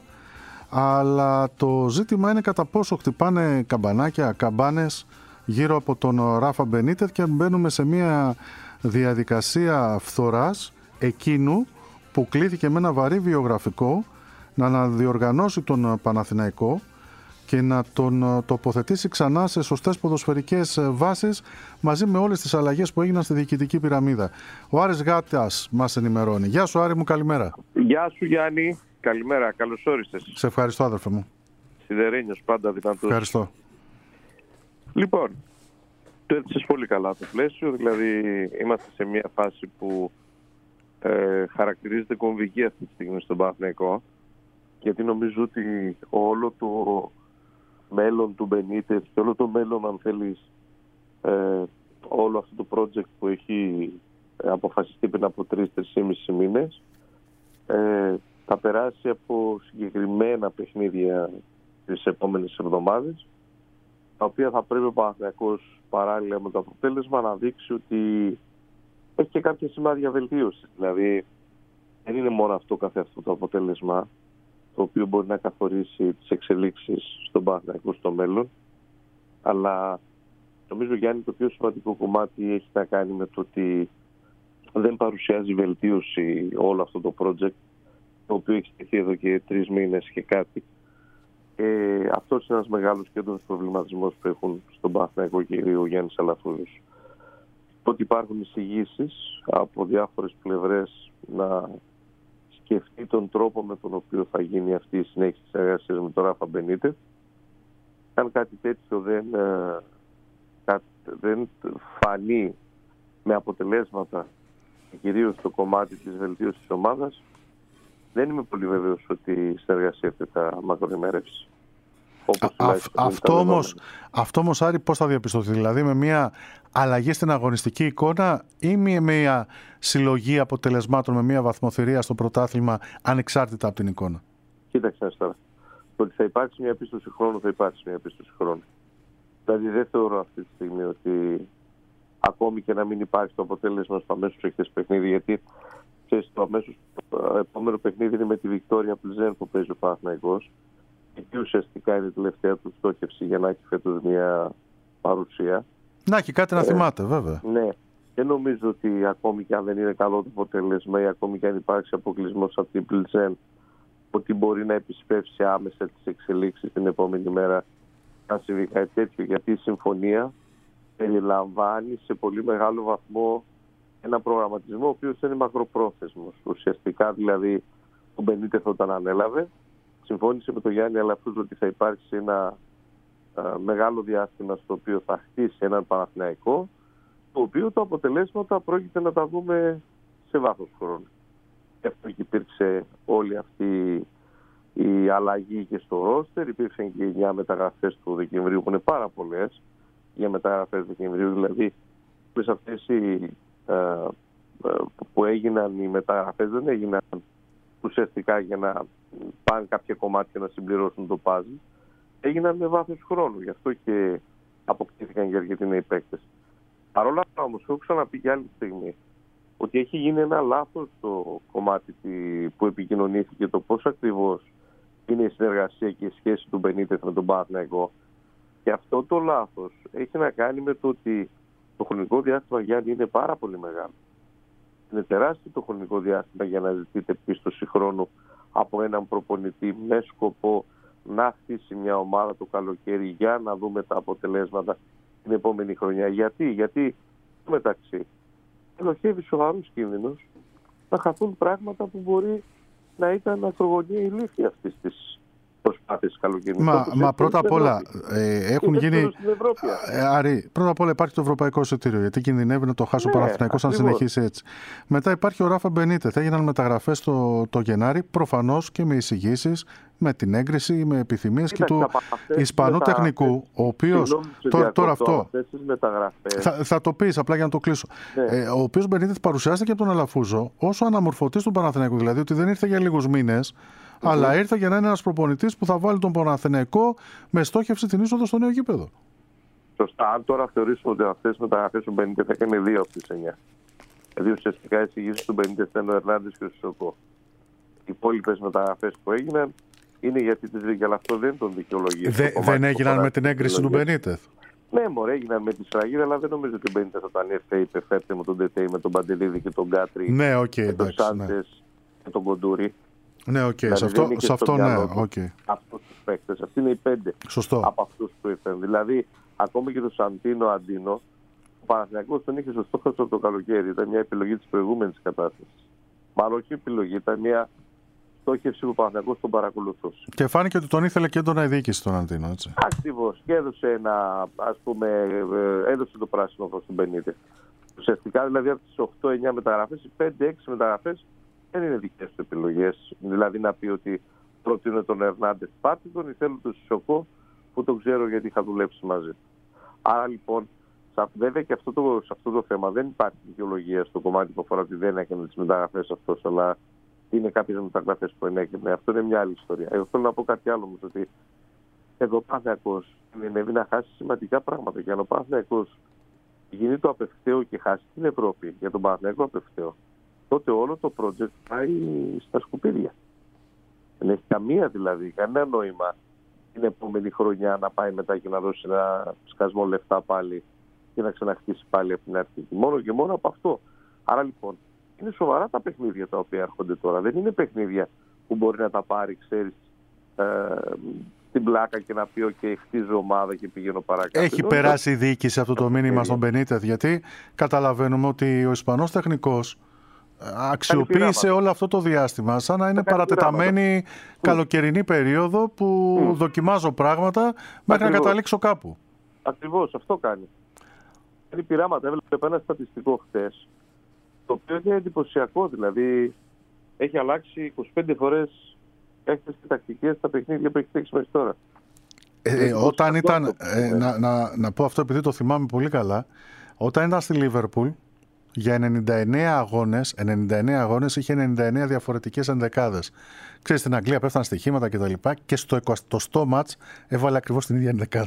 Αλλά το ζήτημα είναι κατά πόσο χτυπάνε καμπανάκια, καμπάνες γύρω από τον Ράφα Μπενίτεθ και μπαίνουμε σε μια διαδικασία φθοράς εκείνου που κλήθηκε με ένα βαρύ βιογραφικό να αναδιοργανώσει τον Παναθηναϊκό και να τον τοποθετήσει ξανά σε σωστές ποδοσφαιρικές βάσεις μαζί με όλες τις αλλαγές που έγιναν στη διοικητική πυραμίδα. Ο Άρης Γάτας μας ενημερώνει. Γεια σου Άρη μου, καλημέρα. Γεια σου Γιάννη, καλημέρα, καλώς όρισες. Σε ευχαριστώ αδερφέ μου. Σιδερένιος, πάντα δυνατός. Ευχαριστώ. Λοιπόν, το έθεσες πολύ καλά το πλαίσιο, δηλαδή είμαστε σε μια φάση που ε, χαρακτηρίζεται κομβική αυτή τη στιγμή στον Παναθηναϊκό, γιατί νομίζω ότι όλο το μέλλον του Μπενίτεθ και όλο το μέλλον, αν θέλεις, ε, όλο αυτό το project που έχει αποφασιστεί πριν από τρεις-τρεις και μισό μήνες, ε, θα περάσει από συγκεκριμένα παιχνίδια τις επόμενες εβδομάδες, τα οποία θα πρέπει ο Παναθηναϊκός παράλληλα με το αποτέλεσμα να δείξει ότι έχει και κάποια σημάδια βελτίωση. Δηλαδή δεν είναι μόνο αυτό καθε αυτό το αποτέλεσμα το οποίο μπορεί να καθορίσει τις εξελίξεις στον Παναθηναϊκό στο μέλλον, αλλά νομίζω, Γιάννη, το πιο σημαντικό κομμάτι έχει να κάνει με το ότι δεν παρουσιάζει βελτίωση όλο αυτό το project, το οποίο έχει στηθεί εδώ και τρεις μήνες και κάτι. Ε, αυτός είναι ένας μεγάλος και έντονος προβληματισμός που έχουν στον Παναθηναϊκό και ο Γιάννης Αλαφούζος. Ότι υπάρχουν εισηγήσεις από διάφορες πλευρές να σκεφτεί τον τρόπο με τον οποίο θα γίνει αυτή η συνέχιση της εργασίας με τον Ράφα Μπενίτεθ. Αν κάτι τέτοιο δεν, δεν φανεί με αποτελέσματα, κυρίως στο κομμάτι της βελτίωσης της ομάδας, δεν είμαι πολύ βέβαιος ότι η συνεργασία αυτή θα μακροημερεύσει. Αυτό όμως, αυτό όμως Άρη, πώς θα διαπιστωθεί? Δηλαδή με μια αλλαγή στην αγωνιστική εικόνα ή με μια συλλογή αποτελεσμάτων, με μια βαθμοθυρία στο πρωτάθλημα ανεξάρτητα από την εικόνα? Κοίταξε τώρα. Το ότι θα υπάρξει μια πίστοση χρόνου, θα υπάρξει μια πίστοση χρόνου. Δηλαδή δεν θεωρώ αυτή τη στιγμή ότι ακόμη και να μην υπάρχει το αποτέλεσμα στο αμέσως εχθές παιχνίδι, γιατί στο αμέσως επόμενο παιχνίδι είναι με τη Victoria Pilsen που παίζει ο Παναθηναϊκός, και ουσιαστικά είναι η τελευταία του στόχευση για να έχει φέτος μια παρουσία. Να έχει κάτι να ε, θυμάται, βέβαια. Ναι. Δεν νομίζω ότι ακόμη και αν δεν είναι καλό το αποτέλεσμα ή ακόμη και αν υπάρξει αποκλεισμός από την Pilsen, ότι μπορεί να επισπεύσει άμεσα τις εξελίξεις την επόμενη μέρα να συμβεί κάτι τέτοιο, γιατί η συμφωνία περιλαμβάνει σε πολύ μεγάλο βαθμό ένα προγραμματισμό ο οποίος είναι μακροπρόθεσμος. Ουσιαστικά δηλαδή ο Μπενίτεθ όταν ανέλαβε συμφώνησε με τον Γιάννη Αλαφούζο ότι θα υπάρξει ένα α, μεγάλο διάστημα στο οποίο θα χτίσει έναν Παναθηναϊκό, το οποίο τα αποτελέσματα πρόκειται να τα δούμε σε βάθος χρόνου. Γι' αυτό και υπήρξε όλη αυτή η αλλαγή και στο ρόστερ. Υπήρξαν και εννιά μεταγραφές του Δεκεμβρίου που είναι πάρα πολλές για μεταγραφές Δεκεμβρίου, δηλαδή σε αυτές οι, α, α, που έγιναν οι μεταγραφές δεν έγιναν ουσιαστικά για να πάνε κάποια κομμάτια να συμπληρώσουν το παζλ, έγιναν με βάθος χρόνου. Γι' αυτό και αποκτήθηκαν και αρκετοί νέοι παίκτες. Παρ' όλα αυτά όμως, έχω ξαναπεί και άλλη στιγμή ότι έχει γίνει ένα λάθος στο κομμάτι που επικοινωνήθηκε, το πώς ακριβώς είναι η συνεργασία και η σχέση του Μπενίτεθ με τον Παναθηναϊκό. Και αυτό το λάθος έχει να κάνει με το ότι το χρονικό διάστημα, Γιάννη, είναι πάρα πολύ μεγάλο. Είναι τεράστιο το χρονικό διάστημα για να ζητείτε πίστοση χρόνου από έναν προπονητή με σκοπό να χτίσει μια ομάδα το καλοκαίρι για να δούμε τα αποτελέσματα την επόμενη χρονιά. Γιατί, γιατί μεταξύ ελοχεύει σοβαρούς κίνδυνος να χαθούν πράγματα που μπορεί να ήταν ακρογωνία ηλίθεια αυτή τη προσπάθεια καλοκαιρινή. Μα, μα πρώτα απ' όλα ε, έχουν γίνει. Ε, Άρη, πρώτα απ' όλα υπάρχει το ευρωπαϊκό εισιτήριο. Γιατί κινδυνεύει να το χάσει ναι, ο Παναθηναϊκός αν συνεχίσει έτσι. Μετά υπάρχει ο Ράφα Μπενίτεθ. Έγιναν μεταγραφές το, το Γενάρη, προφανώς και με εισηγήσεις, με την έγκριση, με επιθυμίες και του Ισπανού τεχνικού, ο οποίος. Τώρα, τώρα αυτό. Θα, θα το πεις απλά για να το κλείσω. Ναι. Ε, ο οποίος Μπενίτεθ παρουσιάστηκε από τον Αλαφούζο ως ο αναμορφωτής του Παναθηναϊκού. Δηλαδή ότι δεν ήρθε για λίγους μήνες. Mm-hmm. Αλλά ήρθε για να είναι ένας προπονητής που θα βάλει τον Παναθηναϊκό με στόχευση την είσοδο στο νέο γήπεδο. Σωστά. Αν τώρα θεωρήσουμε ότι αυτές τις μεταγραφές του Μπενίτεθ θα έκανε δύο από τις εννιά. Δηλαδή ουσιαστικά οι εισηγήσεις του Μπενίτεθ ήταν ο Ερνάντες και ο Σισοκό. Οι υπόλοιπες μεταγραφές που έγιναν είναι γιατί τις βρήκε, αλλά αυτό δεν τον δικαιολογεί. Δε, δεν έγιναν με την έγκριση του Μπενίτεθ. Ναι, μωρέ, έγιναν με τη σφραγίδα, αλλά δεν νομίζω ότι ο Μπενίτεθ όταν ήρθε είπε φέρτε με τον Ντετέι, με τον Παντελίδη και τον Κάτρι. Ναι, okay, και τον Σάντες και τον Κοντούρη. Ναι, οκ, okay. σε αυτό, σε αυτό ναι, οκ. Okay. Αυτούς τους παίκτες, αυτοί είναι οι πέντε. Σωστό. Από αυτούς που ήρθαν. Δηλαδή, ακόμη και το Σαντίνο Αντίνο, ο Παναθηναϊκός τον είχε στο στόχο από το καλοκαίρι. Ήταν μια επιλογή της προηγούμενης κατάστασης. Μάλλον όχι επιλογή, ήταν μια στόχευση που ο Παναθηναϊκός τον παρακολουθούσε. Και φάνηκε ότι τον ήθελε και έντονα η διοίκηση τον Αντίνο, έτσι. Ακριβώς. Και έδωσε ένα, ας πούμε, έδωσε το πράσινο προς τον Μπενίτεθ. Ουσιαστικά δηλαδή από τις οκτώ εννιά μεταγραφές, οι πέντε έξι μεταγραφές δεν είναι δικές του επιλογές. Δηλαδή να πει ότι προτείνω τον Ερνάντες Πάρτιτον ή θέλω τον Σισοκό που τον ξέρω γιατί είχα δουλέψει μαζί. Άρα λοιπόν, βέβαια και αυτό το, σε αυτό το θέμα δεν υπάρχει δικαιολογία στο κομμάτι που αφορά ότι δεν έκανε τις μεταγραφές αυτός, αλλά είναι κάποιες μεταγραφές που ενέκρινε. Αυτό είναι μια άλλη ιστορία. Εγώ θέλω να πω κάτι άλλο όμως, ότι εδώ ο Παναθηναϊκός κινδυνεύει να χάσει σημαντικά πράγματα. Και αν ο Παναθηναϊκός γίνει το απευθέω και χάσει την Ευρώπη για τον Παναθηναϊκό απευθέω, τότε όλο το project πάει στα σκουπίδια. Δεν έχει καμία δηλαδή, κανένα νόημα την επόμενη χρονιά να πάει μετά και να δώσει ένα σκασμό λεφτά πάλι και να ξαναχτίσει πάλι από την αρχή. Μόνο και μόνο από αυτό. Άρα λοιπόν, είναι σοβαρά τα παιχνίδια τα οποία έρχονται τώρα. Δεν είναι παιχνίδια που μπορεί να τα πάρει, ξέρεις, ε, την πλάκα και να πει: OK, χτίζω ομάδα και πηγαίνω παρακάτω. Έχει περάσει η διοίκηση αυτό το μήνυμα στον Μπενίτεθ, γιατί καταλαβαίνουμε ότι ο Ισπανός τεχνικός αξιοποίησε όλο αυτό το διάστημα σαν να είναι παρατεταμένη καλοκαιρινή περίοδο που mm. δοκιμάζω πράγματα μέχρι Ακριβώς. να καταλήξω κάπου. Ακριβώς, αυτό κάνει. Κάνει πειράματα. Έβλεπε ένα στατιστικό χτες, το οποίο είναι εντυπωσιακό. Δηλαδή, έχει αλλάξει είκοσι πέντε φορές έχετε τακτικές στα παιχνίδια που έχει παίξει μέχρι τώρα. Ε, ε, όταν ήταν, ε, να, να, να πω αυτό επειδή το θυμάμαι πολύ καλά, όταν ήταν στη Λίβερπουλ, για ενενήντα εννέα αγώνες, ενενήντα εννέα αγώνες είχε ενενήντα εννέα διαφορετικές ενδεκάδες. Ξέρεις, στην Αγγλία πέφτανε στοιχήματα και τα λοιπά και στο εικοστό μάτς έβαλε ακριβώς την ίδια ενδεκάδα.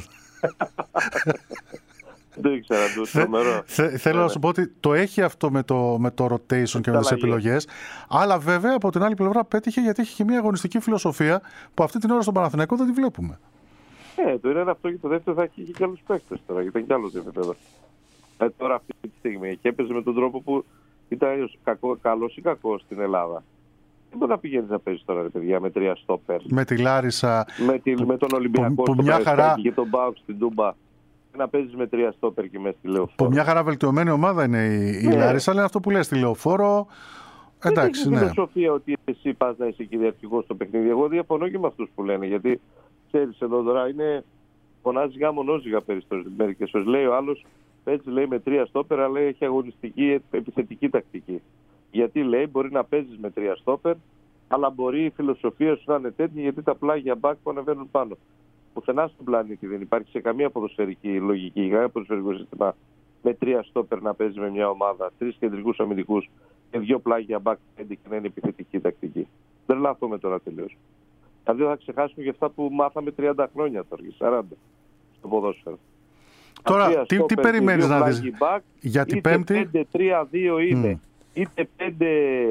Δεν ήξερα, το τρομερό. Θέλω να σου πω ότι το έχει αυτό με το, με το rotation και με τις επιλογές. Αλλά βέβαια από την άλλη πλευρά πέτυχε γιατί έχει και μια αγωνιστική φιλοσοφία που αυτή την ώρα στον Παναθηναϊκό δεν τη βλέπουμε. Ε, το είναι αυτό και το δεύτερο θα έχει και καλούς παίκτες τώρα, γιατί ήταν κι άλλο επίπεδο. Ε, τώρα αυτή τη στιγμή και έπαιζε με τον τρόπο που ήταν καλός ή κακός στην Ελλάδα. Δεν μπορεί να πηγαίνεις να παίζεις τώρα, ρε παιδιά, με τρία στόπερ. Με τη Λάρισα. Με, τη, με τον Ολυμπιακό που, που μια χαρά... και τον Μπάουκ στην Τούμπα. Να παίζεις με τρία στόπερ και μέσα στη Λεωφόρο. Που μια χαρά βελτιωμένη ομάδα είναι η, η ναι. Λάρισα, αλλά αυτό που λέει στη Λεωφόρο. Εντάξει, ναι. Είναι φιλοσοφία ότι εσύ πας να είσαι κυριαρχικός στο παιχνίδι. Εγώ διαφωνώ και με αυτούς που λένε. Γιατί ξέρεις εδώ τώρα είναι. Φωνάζει γάμο νόζιγα μερικές φορές. Λέει ο άλλος. Έτσι λέει με τρία στόπερ, αλλά λέει έχει αγωνιστική επιθετική τακτική. Γιατί λέει μπορεί να παίζεις με τρία στόπερ, αλλά μπορεί η φιλοσοφία σου να είναι τέτοια γιατί τα πλάγια μπακ που ανεβαίνουν πάνω. Πουθενά στον πλανήτη δεν υπάρχει σε καμία ποδοσφαιρική λογική, κανένα ποδοσφαιρικό σύστημα με τρία στόπερ να παίζει με μια ομάδα, τρεις κεντρικούς αμυντικούς και δύο πλάγια μπακ πέντε και να είναι επιθετική τακτική. Δεν λάθομαι τώρα τελείως. Δηλαδή θα ξεχάσουμε για αυτά που μάθαμε τριάντα χρόνια τώρα, σαράντα στο ποδόσφαιρο. Τώρα, τι, τι περιμένεις να δεις back, για την Πέμπτη? πέντε τρία δύο είναι, mm. είτε πέντε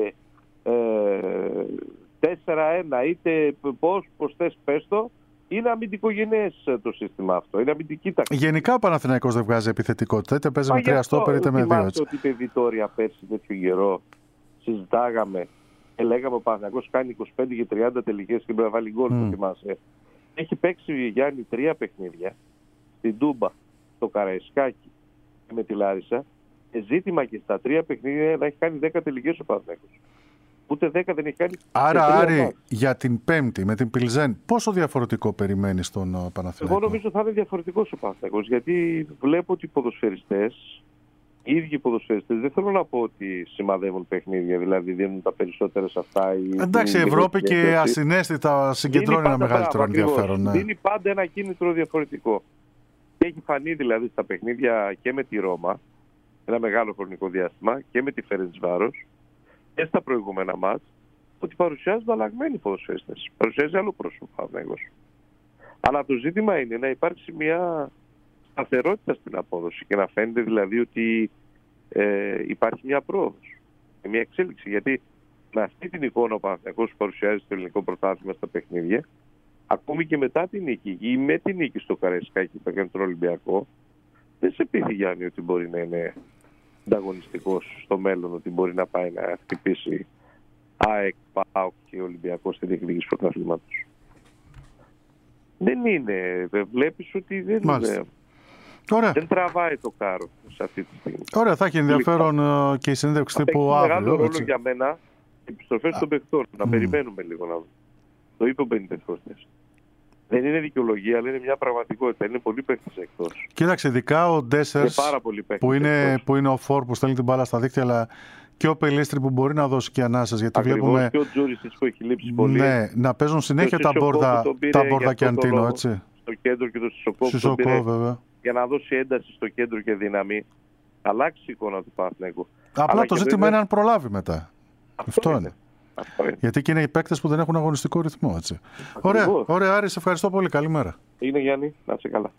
τέσσερα ένα, είτε πώς, πώς θες πες το, είναι αμυντικογενές το σύστημα αυτό. Είναι αμυντική τακτική. Γενικά ο Παναθηναϊκός δεν βγάζει επιθετικότητα, είτε παίζει Μα με τρία στόπερ είτε με δύο. Θυμάστε ότι είπε η Βιτόρια πέρσι τέτοιο καιρό, συζητάγαμε και λέγαμε ο Παναθηναϊκός κάνει είκοσι πέντε και τριάντα τελικές και πρέπει να βάλει γκολ, mm. το θυμάσαι. Έχει παίξει Γιάννη τρία παιχνίδια στην Τούμπα, το Καραϊσκάκι και με τη Λάρισα, ζήτημα και στα τρία παιχνίδια να έχει κάνει δέκα τελικές ο Παναθηναϊκός. Ούτε δέκα δεν έχει κάνει. Άρα, Άρη, για την Πέμπτη με την Πιλζέν, πόσο διαφορετικό περιμένεις τον Παναθηναϊκό? Εγώ νομίζω θα είναι διαφορετικός ο Παναθηναϊκός, γιατί βλέπω ότι οι ποδοσφαιριστές, οι ίδιοι ποδοσφαιριστές, δεν θέλω να πω ότι σημαδεύουν παιχνίδια, δηλαδή δίνουν τα περισσότερα σε αυτά. Εντάξει, η Ευρώπη και ασυναίσθητα συγκεντρώνει ένα μεγαλύτερο ενδιαφέρον. Ναι. Δίνει πάντα ένα κίνητρο διαφορετικό. Έχει φανεί δηλαδή στα παιχνίδια και με τη Ρώμα, ένα μεγάλο χρονικό διάστημα, και με τη Φερεντσβάρος και στα προηγούμενα μάτς, ότι παρουσιάζουν αλλαγμένοι ποδοσφαιριστές. Παρουσιάζει άλλο πρόσωπο Παναθηναϊκός. Αλλά το ζήτημα είναι να υπάρξει μια σταθερότητα στην απόδοση και να φαίνεται δηλαδή ότι ε, υπάρχει μια πρόοδος, μια εξέλιξη. Γιατί με αυτή την εικόνα ο Παναθηναϊκός που παρουσιάζει στο ελληνικό πρωτάθλημα στα παιχνίδια, ακόμη και μετά την νίκη ή με την νίκη στο Καραϊσκάκι που έκανε τον Ολυμπιακό, δεν σε πείθει, Γιάννη, ότι μπορεί να είναι ανταγωνιστικός στο μέλλον, ότι μπορεί να πάει να χτυπήσει ΑΕΚ, ΠΑΟΚ και Ολυμπιακό στη διεκδίκηση πρωταθλήματος. Δεν είναι. Βλέπεις ότι δεν, είναι, δεν τραβάει το κάρο σε αυτή τη στιγμή. Ωραία, θα έχει ενδιαφέρον uh, και η συνέντευξη τύπου αύριο. Έχει μεγάλο ρόλο για μένα οι επιστροφές των παιχτών. Να mm. περιμένουμε λίγο να δούμε. Το είπε ο Μπενιτez. Δεν είναι δικαιολογία, αλλά είναι μια πραγματικότητα. Είναι πολλοί παίκτες εκτός. Κοίταξε, ειδικά ο Ντέσσερς που, που είναι ο Φορ που στέλνει την μπάλα στα δίκτυα, αλλά και ο Πελίστρη που μπορεί να δώσει και ανάσες. Γιατί ακριβώς, βλέπουμε. Και ο Τζούρισιτς που έχει λείψει πολύ. Ναι, να παίζουν συνέχεια τα μπόρδα, τα μπόρδα και Αντίνο, έτσι. Στο κέντρο και το Σισοκό. Σισοκό, βέβαια. Για να δώσει ένταση στο κέντρο και δύναμη. Αλλάξει η εικόνα του Παναθηναϊκού. Απλά αλλά το ζήτημα είναι αν προλάβει μετά. Αυτό, Αυτό είναι. είναι. είναι. Γιατί και είναι οι παίκτες που δεν έχουν αγωνιστικό ρυθμό. Έτσι. Ωραία, ωραία, Άρη, σε ευχαριστώ πολύ. Καλημέρα. Είναι, Γιάννη, να είσαι καλά.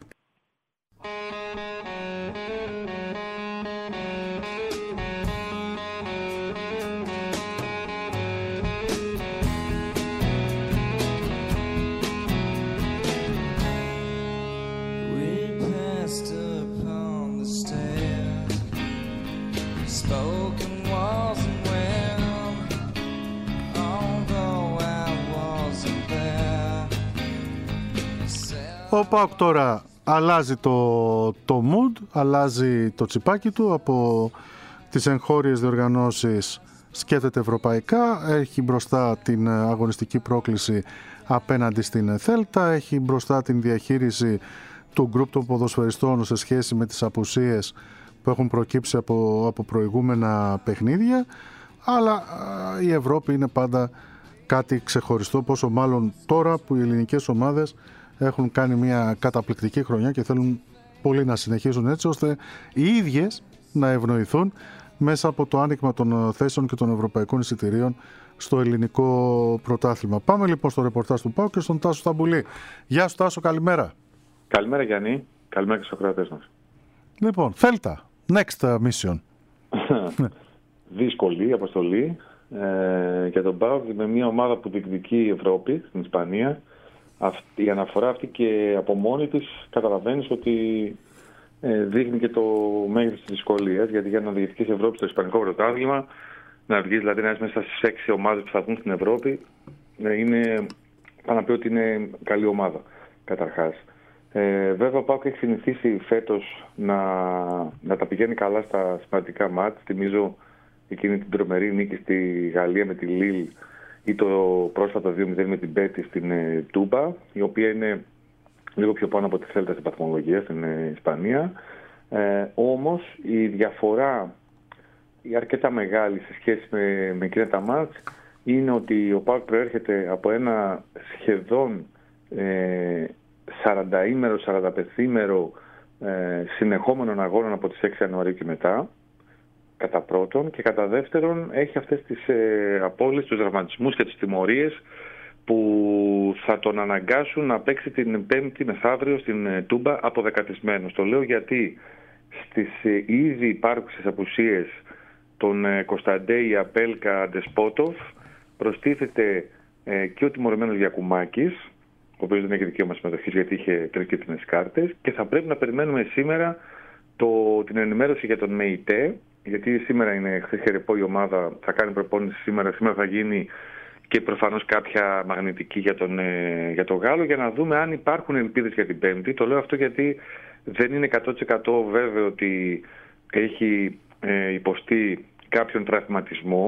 Ο ΠΑΟΚ τώρα αλλάζει το, το mood, αλλάζει το τσιπάκι του από τις εγχώριες διοργανώσεις, σκέφτεται ευρωπαϊκά, έχει μπροστά την αγωνιστική πρόκληση απέναντι στην Θέλτα, έχει μπροστά την διαχείριση του γκρουπ των ποδοσφαιριστών σε σχέση με τις απουσίες που έχουν προκύψει από, από προηγούμενα παιχνίδια, αλλά η Ευρώπη είναι πάντα κάτι ξεχωριστό, πόσο μάλλον τώρα που οι ελληνικές ομάδες έχουν κάνει μια καταπληκτική χρονιά και θέλουν πολύ να συνεχίσουν έτσι, ώστε οι ίδιες να ευνοηθούν μέσα από το άνοιγμα των θέσεων και των ευρωπαϊκών εισιτηρίων στο ελληνικό πρωτάθλημα. Πάμε λοιπόν στο ρεπορτάζ του ΠΑΟΚ και στον Τάσο Σταμπουλή. Γεια σου Τάσο, καλημέρα. Καλημέρα Γιάννη, καλημέρα και στους ακροατές μας. Λοιπόν, Θέλτα, next mission. Δύσκολη αποστολή ε, για τον ΠΑΟΚ με μια ομάδα που διεκδικεί η Ευρώπη στην Ισπανία. Αυτή, η αναφορά αυτή και από μόνη της καταλαβαίνεις ότι ε, δείχνει και το μέγεθος της δυσκολίας, γιατί για να διεκδικείς Ευρώπη στο Ισπανικό πρωτάθλημα, να βγεις δηλαδή να είσαι μέσα στις έξι ομάδες που θα βγουν στην Ευρώπη, ε, είναι, πάνω να πει ότι είναι καλή ομάδα καταρχάς. Ε, βέβαια ο ΠΑΟΚ έχει συνηθίσει φέτος να, να τα πηγαίνει καλά στα σημαντικά μάτς. Θυμίζω εκείνη την τρομερή νίκη στη Γαλλία με τη Λίλ ή το πρόσφατο δύο μηδέν με την Μπέτη στην ε, Τούμπα, η οποία είναι λίγο πιο πάνω από τη Θέλτα στην βαθμολογία στην ε, Ισπανία. Ε, όμως η διαφορά, η αρκετά μεγάλη σε σχέση με, με εκείνα τα μάτς, είναι ότι ο ΠΑΟΚ προέρχεται από ένα σχεδόν ε, σαρανταήμερο, σαρανταπενθήμερο ε, συνεχόμενων αγώνων από τις έξι Ιανουαρίου και μετά, κατά πρώτον, και κατά δεύτερον έχει αυτές τις ε, απώλειες, τους δραματισμούς και τις τιμωρίες που θα τον αναγκάσουν να παίξει την Πέμπτη μεθαύριο στην ε, Τούμπα αποδεκατισμένος. Το λέω γιατί στις ε, ήδη υπάρχουσες απουσίες των ε, Κωνσταντέη, Απέλκα, Ντεσπότοφ προστίθεται ε, και ο τιμωρημένος Γιακουμάκης, ο οποίος δεν έχει δικαίωμα συμμετοχής γιατί είχε τρεις κίτρινες κάρτες, και θα πρέπει να περιμένουμε σήμερα το, την ενημέρωση για τον ΜΕΙΤΕ, γιατί σήμερα είναι χερεπό η ομάδα, θα κάνει προπόνηση σήμερα, σήμερα θα γίνει και προφανώς κάποια μαγνητική για τον, ε, για τον Γάλλο, για να δούμε αν υπάρχουν ελπίδες για την Πέμπτη. Το λέω αυτό γιατί δεν είναι εκατό τοις εκατό βέβαιο ότι έχει ε, υποστεί κάποιον τραυματισμό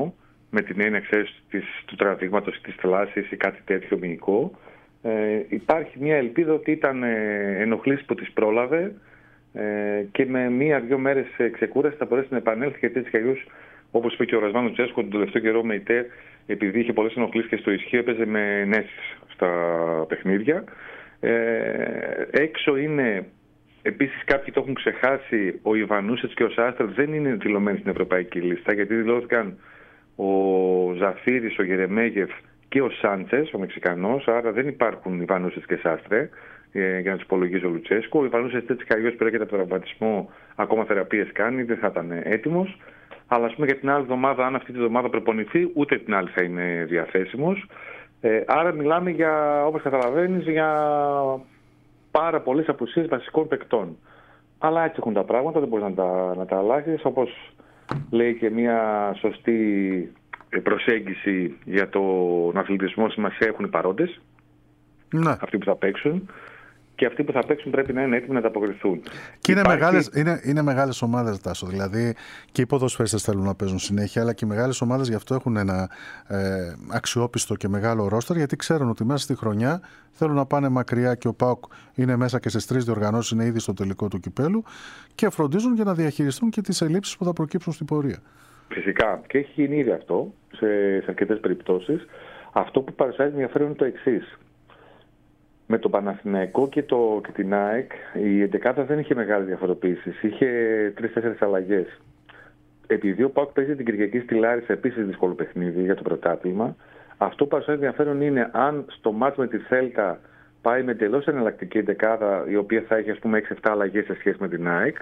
με την έννοια, ξέρεις, της, του τραβήγματος της θλάσσης ή κάτι τέτοιο μυϊκό. Ε, υπάρχει μια ελπίδα ότι ήταν ε, ενοχλήσεις που τις πρόλαβε ε, και με μία-δύο μέρες ξεκούραση θα μπορέσει να επανέλθει, γιατί έτσι κι αλλιώς, όπως είπε και ο Ρασβάν Λουτσέσκου, τον τελευταίο καιρό με η ΤΕ, επειδή είχε πολλές ενοχλήσεις και στο ισχύο, έπαιζε με νέσεις στα παιχνίδια. Ε, έξω είναι, επίσης κάποιοι το έχουν ξεχάσει, ο Ιβανούσετς και ο Σάστρελ δεν είναι δηλωμένοι στην ευρωπαϊκή λίστα, γιατί δηλώθηκαν ο Ζαφίρης, ο Γερεμέγεφ και ο Σάντσες, ο Μεξικανός, άρα δεν υπάρχουν Ιβανούσετς και Σάστρε ε, για να τους υπολογίζει ο Λουτσέσκου. Ο Ιβανούσετς έτσι κι αλλιώς προέρχεται από τραυματισμό, ακόμα θεραπείες κάνει, δεν θα ήταν έτοιμος. Αλλά ας πούμε για την άλλη εβδομάδα, αν αυτή τη εβδομάδα προπονηθεί, ούτε την άλλη θα είναι διαθέσιμος. Ε, άρα μιλάμε για, όπως καταλαβαίνεις, για πάρα πολλές απουσίες βασικών παικτών. Αλλά έτσι έχουν τα πράγματα, δεν μπορείς να τα, να τα αλλάξεις. Όπως λέει και μια σωστή προσέγγιση για τον αθλητισμό, σημασία έχουν οι παρόντες, ναι. Αυτοί που θα παίξουν. Και αυτοί που θα παίξουν πρέπει να είναι έτοιμοι να ανταποκριθούν. Και είναι, Υπάρχει... μεγάλες, είναι, είναι μεγάλες ομάδες, Τάσο. Δηλαδή και οι ποδοσφαιριστές θέλουν να παίζουν συνέχεια, αλλά και οι μεγάλες ομάδες γι' αυτό έχουν ένα ε, αξιόπιστο και μεγάλο ρόστερ, γιατί ξέρουν ότι μέσα στη χρονιά θέλουν να πάνε μακριά και ο ΠΑΟΚ είναι μέσα και στις τρεις διοργανώσεις, είναι ήδη στο τελικό του κυπέλου και φροντίζουν για να διαχειριστούν και τις ελλείψεις που θα προκύψουν στην πορεία. Φυσικά. Και έχει γίνει ήδη αυτό σε, σε αρκετές περιπτώσεις. Αυτό που παρουσιάζει ενδιαφέρον είναι το εξής. Με τον Παναθηναϊκό και, το, και την ΑΕΚ η εντεκάδα δεν είχε μεγάλη διαφοροποίηση. Είχε τρεις-τέσσερις αλλαγές. Επειδή ο ΠΑΟΚ παίζει την Κυριακή στη Λάρισα, επίσης δύσκολο παιχνίδι για το πρωτάθλημα, αυτό που παρουσιάζει ενδιαφέρον είναι αν στο μάτς με τη Θέλτα πάει με εντελώς εναλλακτική εντεκάδα, η οποία θα έχει ας πούμε έξι εφτά αλλαγές σε σχέση με την ΑΕΚ,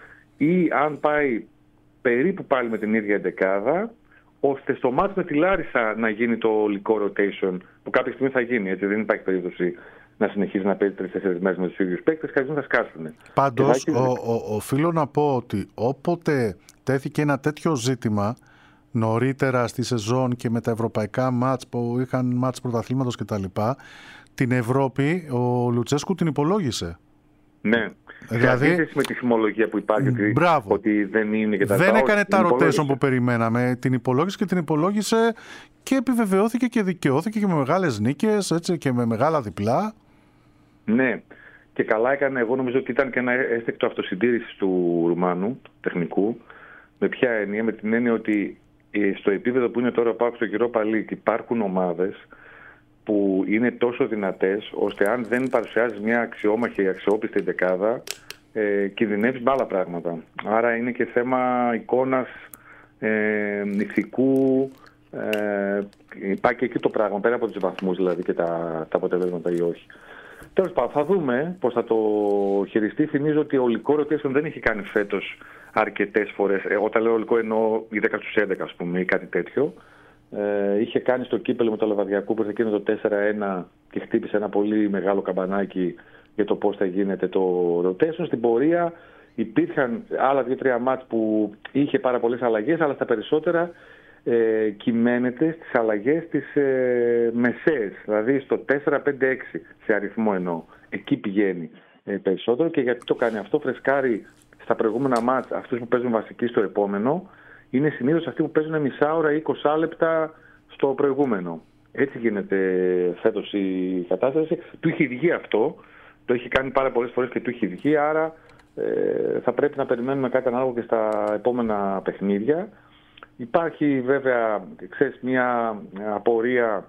ή αν πάει περίπου πάλι με την ίδια εντεκάδα, ώστε στο μάτς με τη Λάρισα να γίνει το ολικό rotation, που κάποια στιγμή θα γίνει, έτσι δεν υπάρχει περίπτωση να συνεχίζει να παίζει τρεις-τέσσερις μέρες με τους ίδιους παίκτες, κάποιοι θα σκάσουν. Πάντως, ο, ο, οφείλω να πω ότι όποτε τέθηκε ένα τέτοιο ζήτημα νωρίτερα στη σεζόν και με τα ευρωπαϊκά μάτς που είχαν μάτς πρωταθλήματος κτλ., την Ευρώπη ο Λουτσέσκου την υπολόγισε. Ναι. Δηλαδή, σε αντίθεση με τη θυμολογία που υπάρχει, ότι, ότι δεν είναι και τα Δεν τα έκανε τα rotation που περιμέναμε. Την υπολόγισε και την υπολόγισε και επιβεβαιώθηκε και δικαιώθηκε και με μεγάλες νίκες, έτσι, και με μεγάλα διπλά. Ναι. Και καλά έκανε. Εγώ νομίζω ότι ήταν και ένα αίσθηκτο αυτοσυντήρησης του Ρουμάνου τεχνικού. Με ποια έννοια? Με την έννοια ότι στο επίπεδο που είναι τώρα ο ΠΑΟΚ στο Europa League υπάρχουν ομάδες που είναι τόσο δυνατές, ώστε αν δεν παρουσιάζεις μια αξιόμαχη, αξιόπιστη δεκάδα, ε, κινδυνεύεις με άλλα πράγματα. Άρα είναι και θέμα εικόνας, ε, ηθικού, ε, υπάρχει και εκεί το πράγμα, πέρα από τους βαθμούς δηλαδή και τα, τα αποτελέσματα ή όχι. Τέλος πάντων, θα δούμε πώς θα το χειριστεί. Θυμίζω ότι ο ολικό rotation δεν έχει κάνει φέτος αρκετές φορές. Ε, όταν λέω ολικό εννοώ οι δέκα στους έντεκα, ας πούμε, ή κάτι τέτοιο. Ε, είχε κάνει στο κύπελο με το Λεβαδιακό που ήρθε εκείνο το τέσσερα ένα και χτύπησε ένα πολύ μεγάλο καμπανάκι για το πώς θα γίνεται το rotation. Στην πορεία υπήρχαν άλλα δύο-τρία μάτς που είχε πάρα πολλές αλλαγές, αλλά στα περισσότερα ε, κυμαίνεται στις αλλαγές της ε, μεσαίες, δηλαδή στο τέσσερα πέντε έξι σε αριθμό εννοώ. Εκεί πηγαίνει ε, περισσότερο. Και γιατί το κάνει αυτό? Φρεσκάρει στα προηγούμενα μάτς αυτούς που παίζουν βασικοί στο επόμενο. Είναι συνήθως αυτοί που παίζουν μισά ώρα ή είκοσι λεπτά στο προηγούμενο. Έτσι γίνεται φέτος η κατάσταση. Του είχε βγει αυτό, το έχει κάνει πάρα πολλές φορές και του είχε βγει, άρα ε, θα πρέπει να περιμένουμε κάτι ανάλογο και στα επόμενα παιχνίδια. Υπάρχει βέβαια, ξέρεις, μια απορία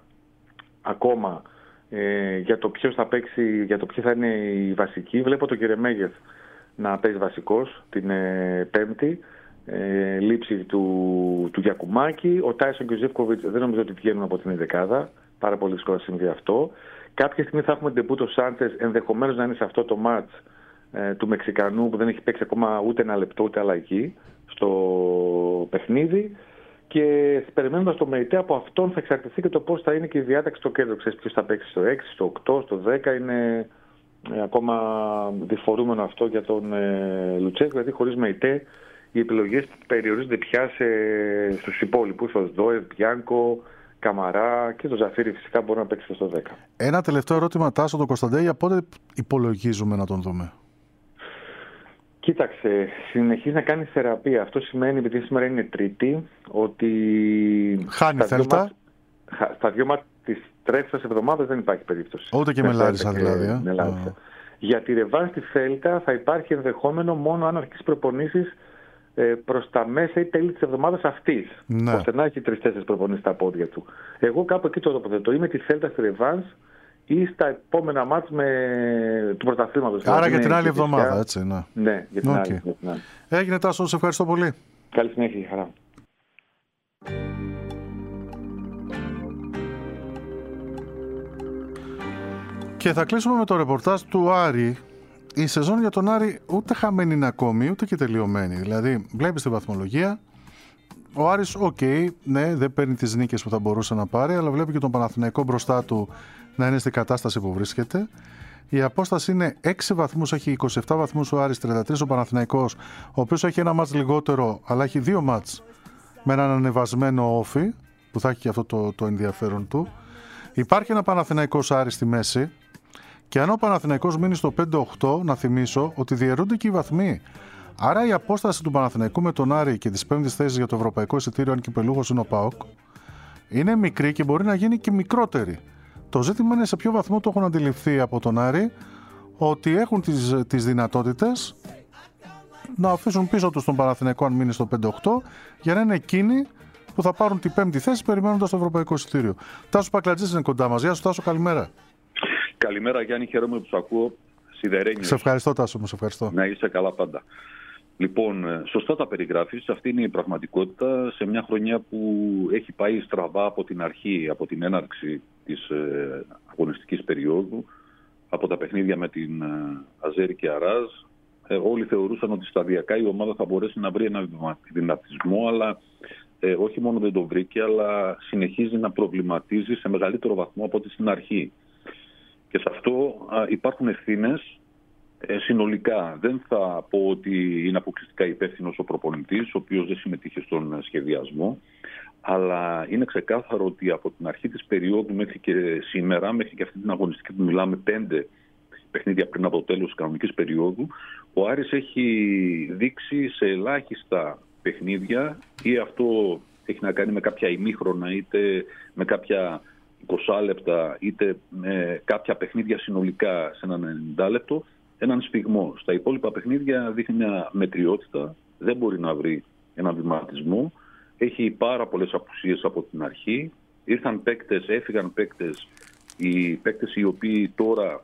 ακόμα ε, για το ποιος θα παίξει, για το ποιο θα είναι η βασική. Βλέπω τον Γερεμέγεφ να παίζει βασικός την ε, Πέμπτη. Ε, λήψη του, του Γιακουμάκη. Ο Τάισον και ο Ζίβκοβιτς δεν νομίζω ότι βγαίνουν από την δεκάδα. Πάρα πολύ δύσκολο να συμβεί αυτό. Κάποια στιγμή θα έχουμε ντεμπούτο Σάντσες, ενδεχομένως να είναι σε αυτό το μάτς ε, του Μεξικανού που δεν έχει παίξει ακόμα ούτε ένα λεπτό ούτε αλλαγή στο παιχνίδι. Και περιμένοντας το ΜΕΙΤΕ, από αυτόν θα εξαρτηθεί και το πώς θα είναι και η διάταξη στο κέντρο. Ξέρεις ποιος θα παίξει στο έξι, στο οκτώ, στο δέκα. Είναι ε, ακόμα διφορούμενο αυτό για τον ε, Λουτσέσκου, γιατί χωρίς ΜΕΙΤΕ οι επιλογές περιορίζονται πια σε, στους υπόλοιπους, ο Σδόεφ, Μπιάνκο, Καμαρά και το Ζαφίρι φυσικά μπορεί να παίξει στο δέκα. Ένα τελευταίο ερώτημα, Τάσο, τον Κωνσταντέ, για πότε υπολογίζουμε να τον δούμε? Κοίταξε, συνεχίζει να κάνει θεραπεία. Αυτό σημαίνει, επειδή σήμερα είναι Τρίτη, ότι χάνει Θέλτα. Στα δύο μάτια της τρέχουσας εβδομάδας δεν υπάρχει περίπτωση. Ούτε και με Λάρισα δηλαδή. Ε. Με Λάρισα. Oh. Για τη ρεβάνς στη Θέλτα θα υπάρχει ενδεχόμενο μόνο αν αρχίσει προπονήσεις ε, προς τα μέσα ή τέλη της εβδομάδας αυτής. Ναι. Ώστε να έχει τρεις-τέσσερις προπονήσεις στα πόδια του. Εγώ κάπου εκεί το τοποθετώ. Ή με τη Θέλτα στη ρεβάνς ή στα επόμενα μάτς με του πρωταθλήματος. Άρα για την άλλη εβδομάδα, έτσι. Ναι, ναι για την okay. άλλη. Για την άλλη. Έγινε, Τάσο, σε ευχαριστώ πολύ. Καλή συνέχεια, χαρά. Και θα κλείσουμε με το ρεπορτάζ του Άρη. Η σεζόν για τον Άρη ούτε χαμένη είναι ακόμη, ούτε και τελειωμένη. Δηλαδή, βλέπεις τη βαθμολογία. Ο Άρης, οκ, okay, ναι, δεν παίρνει τις νίκες που θα μπορούσε να πάρει, αλλά βλέπει και τον Παναθηναϊκό μπροστά του να είναι στην κατάσταση που βρίσκεται. Η απόσταση είναι έξι βαθμούς, έχει είκοσι επτά βαθμούς ο Άρης, τριάντα τρία ο Παναθηναϊκός, ο οποίος έχει ένα μάτς λιγότερο, αλλά έχει δύο μάτς με έναν ανεβασμένο όφι, που θα έχει και αυτό το, το ενδιαφέρον του. Υπάρχει ένα Παναθηναϊκός Άρης στη μέση. Και αν ο Παναθηναϊκός μείνει στο πέντε οκτώ, να θυμίσω ότι διαιρούνται και οι βαθμοί. Άρα η απόσταση του Παναθηναϊκού με τον Άρη και της πέμπτης θέσης για το ευρωπαϊκό εισιτήριο, αν κυπελούχος είναι ο ΠΑΟΚ, είναι μικρή και μπορεί να γίνει και μικρότερη. Το ζήτημα είναι σε ποιο βαθμό το έχουν αντιληφθεί από τον Άρη ότι έχουν τις, τις δυνατότητες να αφήσουν πίσω τους τον Παναθηναϊκό αν μείνει στο πέντε οκτώ για να είναι εκείνοι που θα πάρουν την πέμπτη θέση περιμένοντας το ευρωπαϊκό εισιτήριο. Τάσος Πακλατζής είναι κοντά μας. Γεια σου, Τάσο, καλημέρα. Καλημέρα, Γιάννη, χαίρομαι που σ' ακούω. Σιδερένιος. Σε ευχαριστώ, Τάσο, μου σε ευχαριστώ. Να είσαι καλά πάντα. Λοιπόν, σωστά τα περιγράφεις. Αυτή είναι η πραγματικότητα σε μια χρονιά που έχει πάει στραβά από την αρχή, από την έναρξη της ε, αγωνιστικής περίοδου, από τα παιχνίδια με την ε, Αζέρη και Αράζ. Ε, όλοι θεωρούσαν ότι σταδιακά η ομάδα θα μπορέσει να βρει ένα δυνατισμό, αλλά ε, όχι μόνο δεν το βρήκε, αλλά συνεχίζει να προβληματίζει σε μεγαλύτερο βαθμό από ό,τι στην αρχή. Και σε αυτό α, υπάρχουν ευθύνες ε, συνολικά. Δεν θα πω ότι είναι αποκλειστικά υπεύθυνος ο προπονητής, ο οποίος δεν συμμετείχε στον σχεδιασμό, αλλά είναι ξεκάθαρο ότι από την αρχή της περίοδου μέχρι και σήμερα, μέχρι και αυτή την αγωνιστική που μιλάμε, πέντε παιχνίδια πριν από το τέλος της κανονικής περίοδου, ο Άρης έχει δείξει σε ελάχιστα παιχνίδια, ή αυτό έχει να κάνει με κάποια ημίχρονα, είτε με κάποια είκοσι λεπτά, είτε με κάποια παιχνίδια συνολικά σε έναν ενενήντα λεπτό, έναν σφιγμό. Στα υπόλοιπα παιχνίδια δείχνει μια μετριότητα, δεν μπορεί να βρει έναν βηματισμό, έχει πάρα πολλές απουσίες από την αρχή, ήρθαν παίκτες, έφυγαν παίκτες, οι παίκτες οι οποίοι τώρα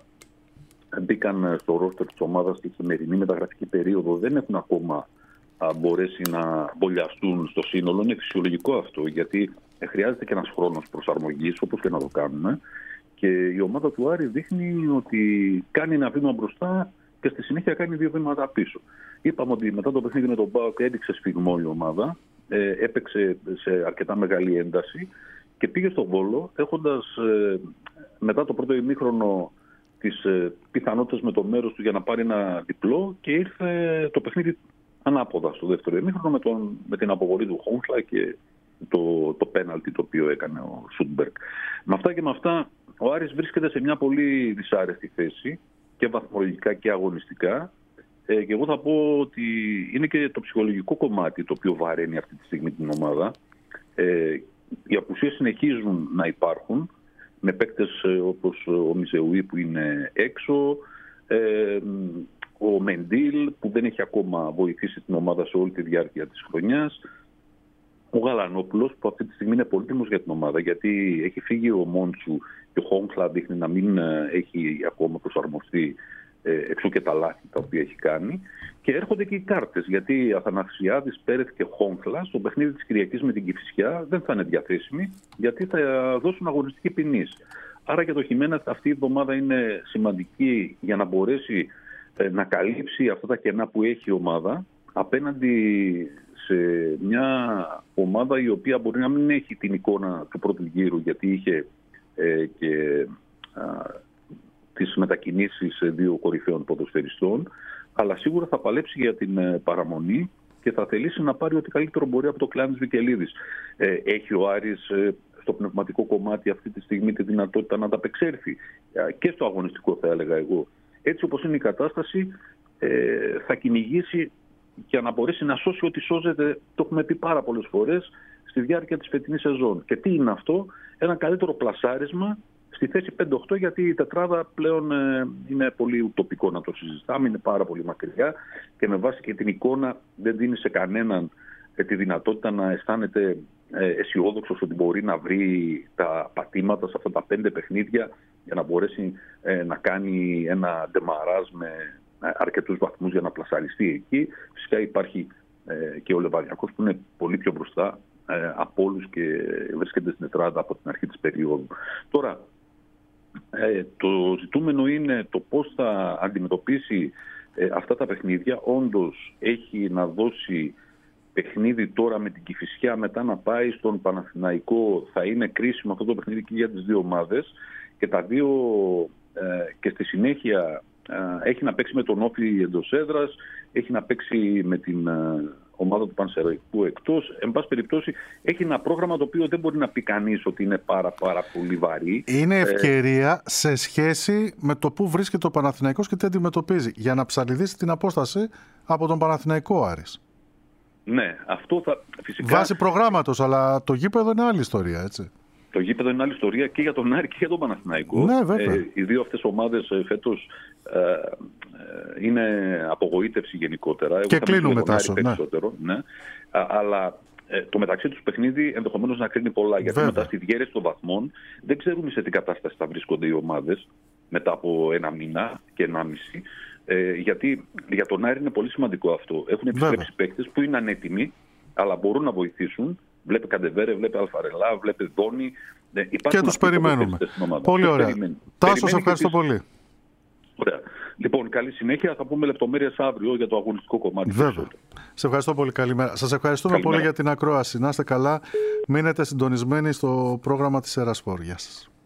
μπήκαν στο ρόστερ της ομάδας στη χειμερινή μεταγραφική περίοδο δεν έχουν ακόμα μπορέσει να μπολιαστούν στο σύνολο. Είναι φυσιολογικό αυτό, γιατί χρειάζεται και ένας χρόνος προσαρμογής, όπως και να το κάνουμε. Και η ομάδα του Άρη δείχνει ότι κάνει ένα βήμα μπροστά και στη συνέχεια κάνει δύο βήματα πίσω. Είπαμε ότι μετά το παιχνίδι με τον ΠΑΟΚ έδειξε σφιγμό η ομάδα, ε, έπαιξε σε αρκετά μεγάλη ένταση και πήγε στον Βόλο, έχοντας ε, μετά το πρώτο ημίχρονο τις ε, πιθανότητες με το μέρος του για να πάρει ένα διπλό, και ήρθε το παιχνίδι ανάποδα στο δεύτερο ημίχρονο με, τον, με την αποβολή του Χόμφλα και το, το πέναλτι το οποίο έκανε ο Σούντμπεργκ. Με αυτά και με αυτά ο Άρης βρίσκεται σε μια πολύ δυσάρεστη θέση και βαθμολογικά και αγωνιστικά, ε, και εγώ θα πω ότι είναι και το ψυχολογικό κομμάτι το οποίο βαραίνει αυτή τη στιγμή την ομάδα. Ε, οι απουσίες συνεχίζουν να υπάρχουν, με παίκτες όπως ο Μιζεουί που είναι έξω, ε, ο Μεντίλ που δεν έχει ακόμα βοηθήσει την ομάδα σε όλη τη διάρκεια της χρονιάς, ο Γαλανόπουλος που αυτή τη στιγμή είναι πολύτιμος για την ομάδα, γιατί έχει φύγει ο Μόντσου και ο Χόμφλα δείχνει να μην έχει ακόμα προσαρμοστεί εξού και τα λάθη τα οποία έχει κάνει. Και έρχονται και οι κάρτες, γιατί Αθανασιάδης, Πέρεθ και Χόμφλα στο παιχνίδι της Κυριακής με την Κηφισιά δεν θα είναι διαθέσιμοι, γιατί θα δώσουν αγωνιστική ποινής. Άρα και το Χιμένας αυτή η εβδομάδα είναι σημαντική για να μπορέσει να καλύψει αυτά τα κενά που έχει η ομάδα απέναντι σε μια ομάδα η οποία μπορεί να μην έχει την εικόνα του πρώτου γύρου, γιατί είχε ε, και α, τις μετακινήσεις δύο κορυφαίων ποδοσφαιριστών, αλλά σίγουρα θα παλέψει για την ε, παραμονή και θα θελήσει να πάρει ό,τι καλύτερο μπορεί από το κλάν της Βικελίδης. Ε, έχει ο Άρης ε, στο πνευματικό κομμάτι αυτή τη στιγμή τη δυνατότητα να ανταπεξέλθει ε, και στο αγωνιστικό, θα έλεγα εγώ. Έτσι όπως είναι η κατάσταση, ε, θα κυνηγήσει για να μπορέσει να σώσει ό,τι σώζεται, το έχουμε πει πάρα πολλές φορές, στη διάρκεια της φετινής σεζόν. Και τι είναι αυτό? Ένα καλύτερο πλασάρισμα στη θέση πέντε οκτώ, γιατί η τετράδα πλέον ε, είναι πολύ ουτοπικό να το συζητάμε, είναι πάρα πολύ μακριά και με βάση και την εικόνα δεν δίνει σε κανέναν ε, τη δυνατότητα να αισθάνεται ε, αισιόδοξος ότι μπορεί να βρει τα πατήματα σε αυτά τα πέντε παιχνίδια για να μπορέσει ε, να κάνει ένα ντεμαράζ με ε, αρκετούς βαθμούς για να πλασαριστεί εκεί. Φυσικά υπάρχει ε, και ο Λεβαδιακός που είναι πολύ πιο μπροστά ε, από όλους και βρίσκεται στην τετράδα από την αρχή της περίοδου. Τώρα, Ε, το ζητούμενο είναι το πώς θα αντιμετωπίσει ε, αυτά τα παιχνίδια. Όντως έχει να δώσει παιχνίδι τώρα με την Κηφισιά, μετά να πάει στον Παναθηναϊκό. Θα είναι κρίσιμο αυτό το παιχνίδι και για τις δύο ομάδες και τα δύο ε, και στη συνέχεια ε, έχει να παίξει με τον Όφη εντός έδρας, έχει να παίξει με την ε, ομάδα του Πανσεραϊκού εκτός. Εν πάση περιπτώσει, έχει ένα πρόγραμμα το οποίο δεν μπορεί να πει κανείς ότι είναι πάρα, πάρα πολύ βαρύ. Είναι ευκαιρία ε... σε σχέση με το που βρίσκεται ο Παναθηναϊκός και τι αντιμετωπίζει, για να ψαλιδίσει την απόσταση από τον Παναθηναϊκό Άρης. Ναι, αυτό θα φυσικά... Βάσει προγράμματος, αλλά το γήπεδο είναι άλλη ιστορία, έτσι. Το γήπεδο είναι άλλη ιστορία και για τον Άρη και για τον Παναθηναϊκό. Ναι, βέβαια. Ε, οι δύο αυτές ομάδες ε, φέτος ε, ε, είναι απογοήτευση γενικότερα. Και κλείνουμε τάσο. Ναι. Ναι. Α, αλλά ε, το μεταξύ τους παιχνίδι ενδεχομένως να κρίνει πολλά. Γιατί βέβαια, μετά στη διαίρεση των βαθμών δεν ξέρουμε σε τι κατάσταση θα βρίσκονται οι ομάδες μετά από ένα μήνα και ένα μισή. Ε, γιατί για τον Άρη είναι πολύ σημαντικό αυτό. Έχουν επιστρέψει παίκτες που είναι ανέτοιμοι, αλλά μπορούν να βοηθήσουν. Βλέπε Καντεβέρε, βλέπε Αλφαρελά, βλέπε Δόνι. Ε, και τους περιμένουμε. Πολύ ωραία. Τάσο, σε ευχαριστώ πολύ. Ωραία. Λοιπόν, καλή συνέχεια. Θα πούμε λεπτομέρειες αύριο για το αγωνιστικό κομμάτι. Βέβαια. Σε ευχαριστώ πολύ. Καλημέρα. Σας ευχαριστούμε καλημέρα. πολύ για την ακρόαση. Να είστε καλά. Μείνετε συντονισμένοι στο πρόγραμμα της Ερασπορ. Γεια σας.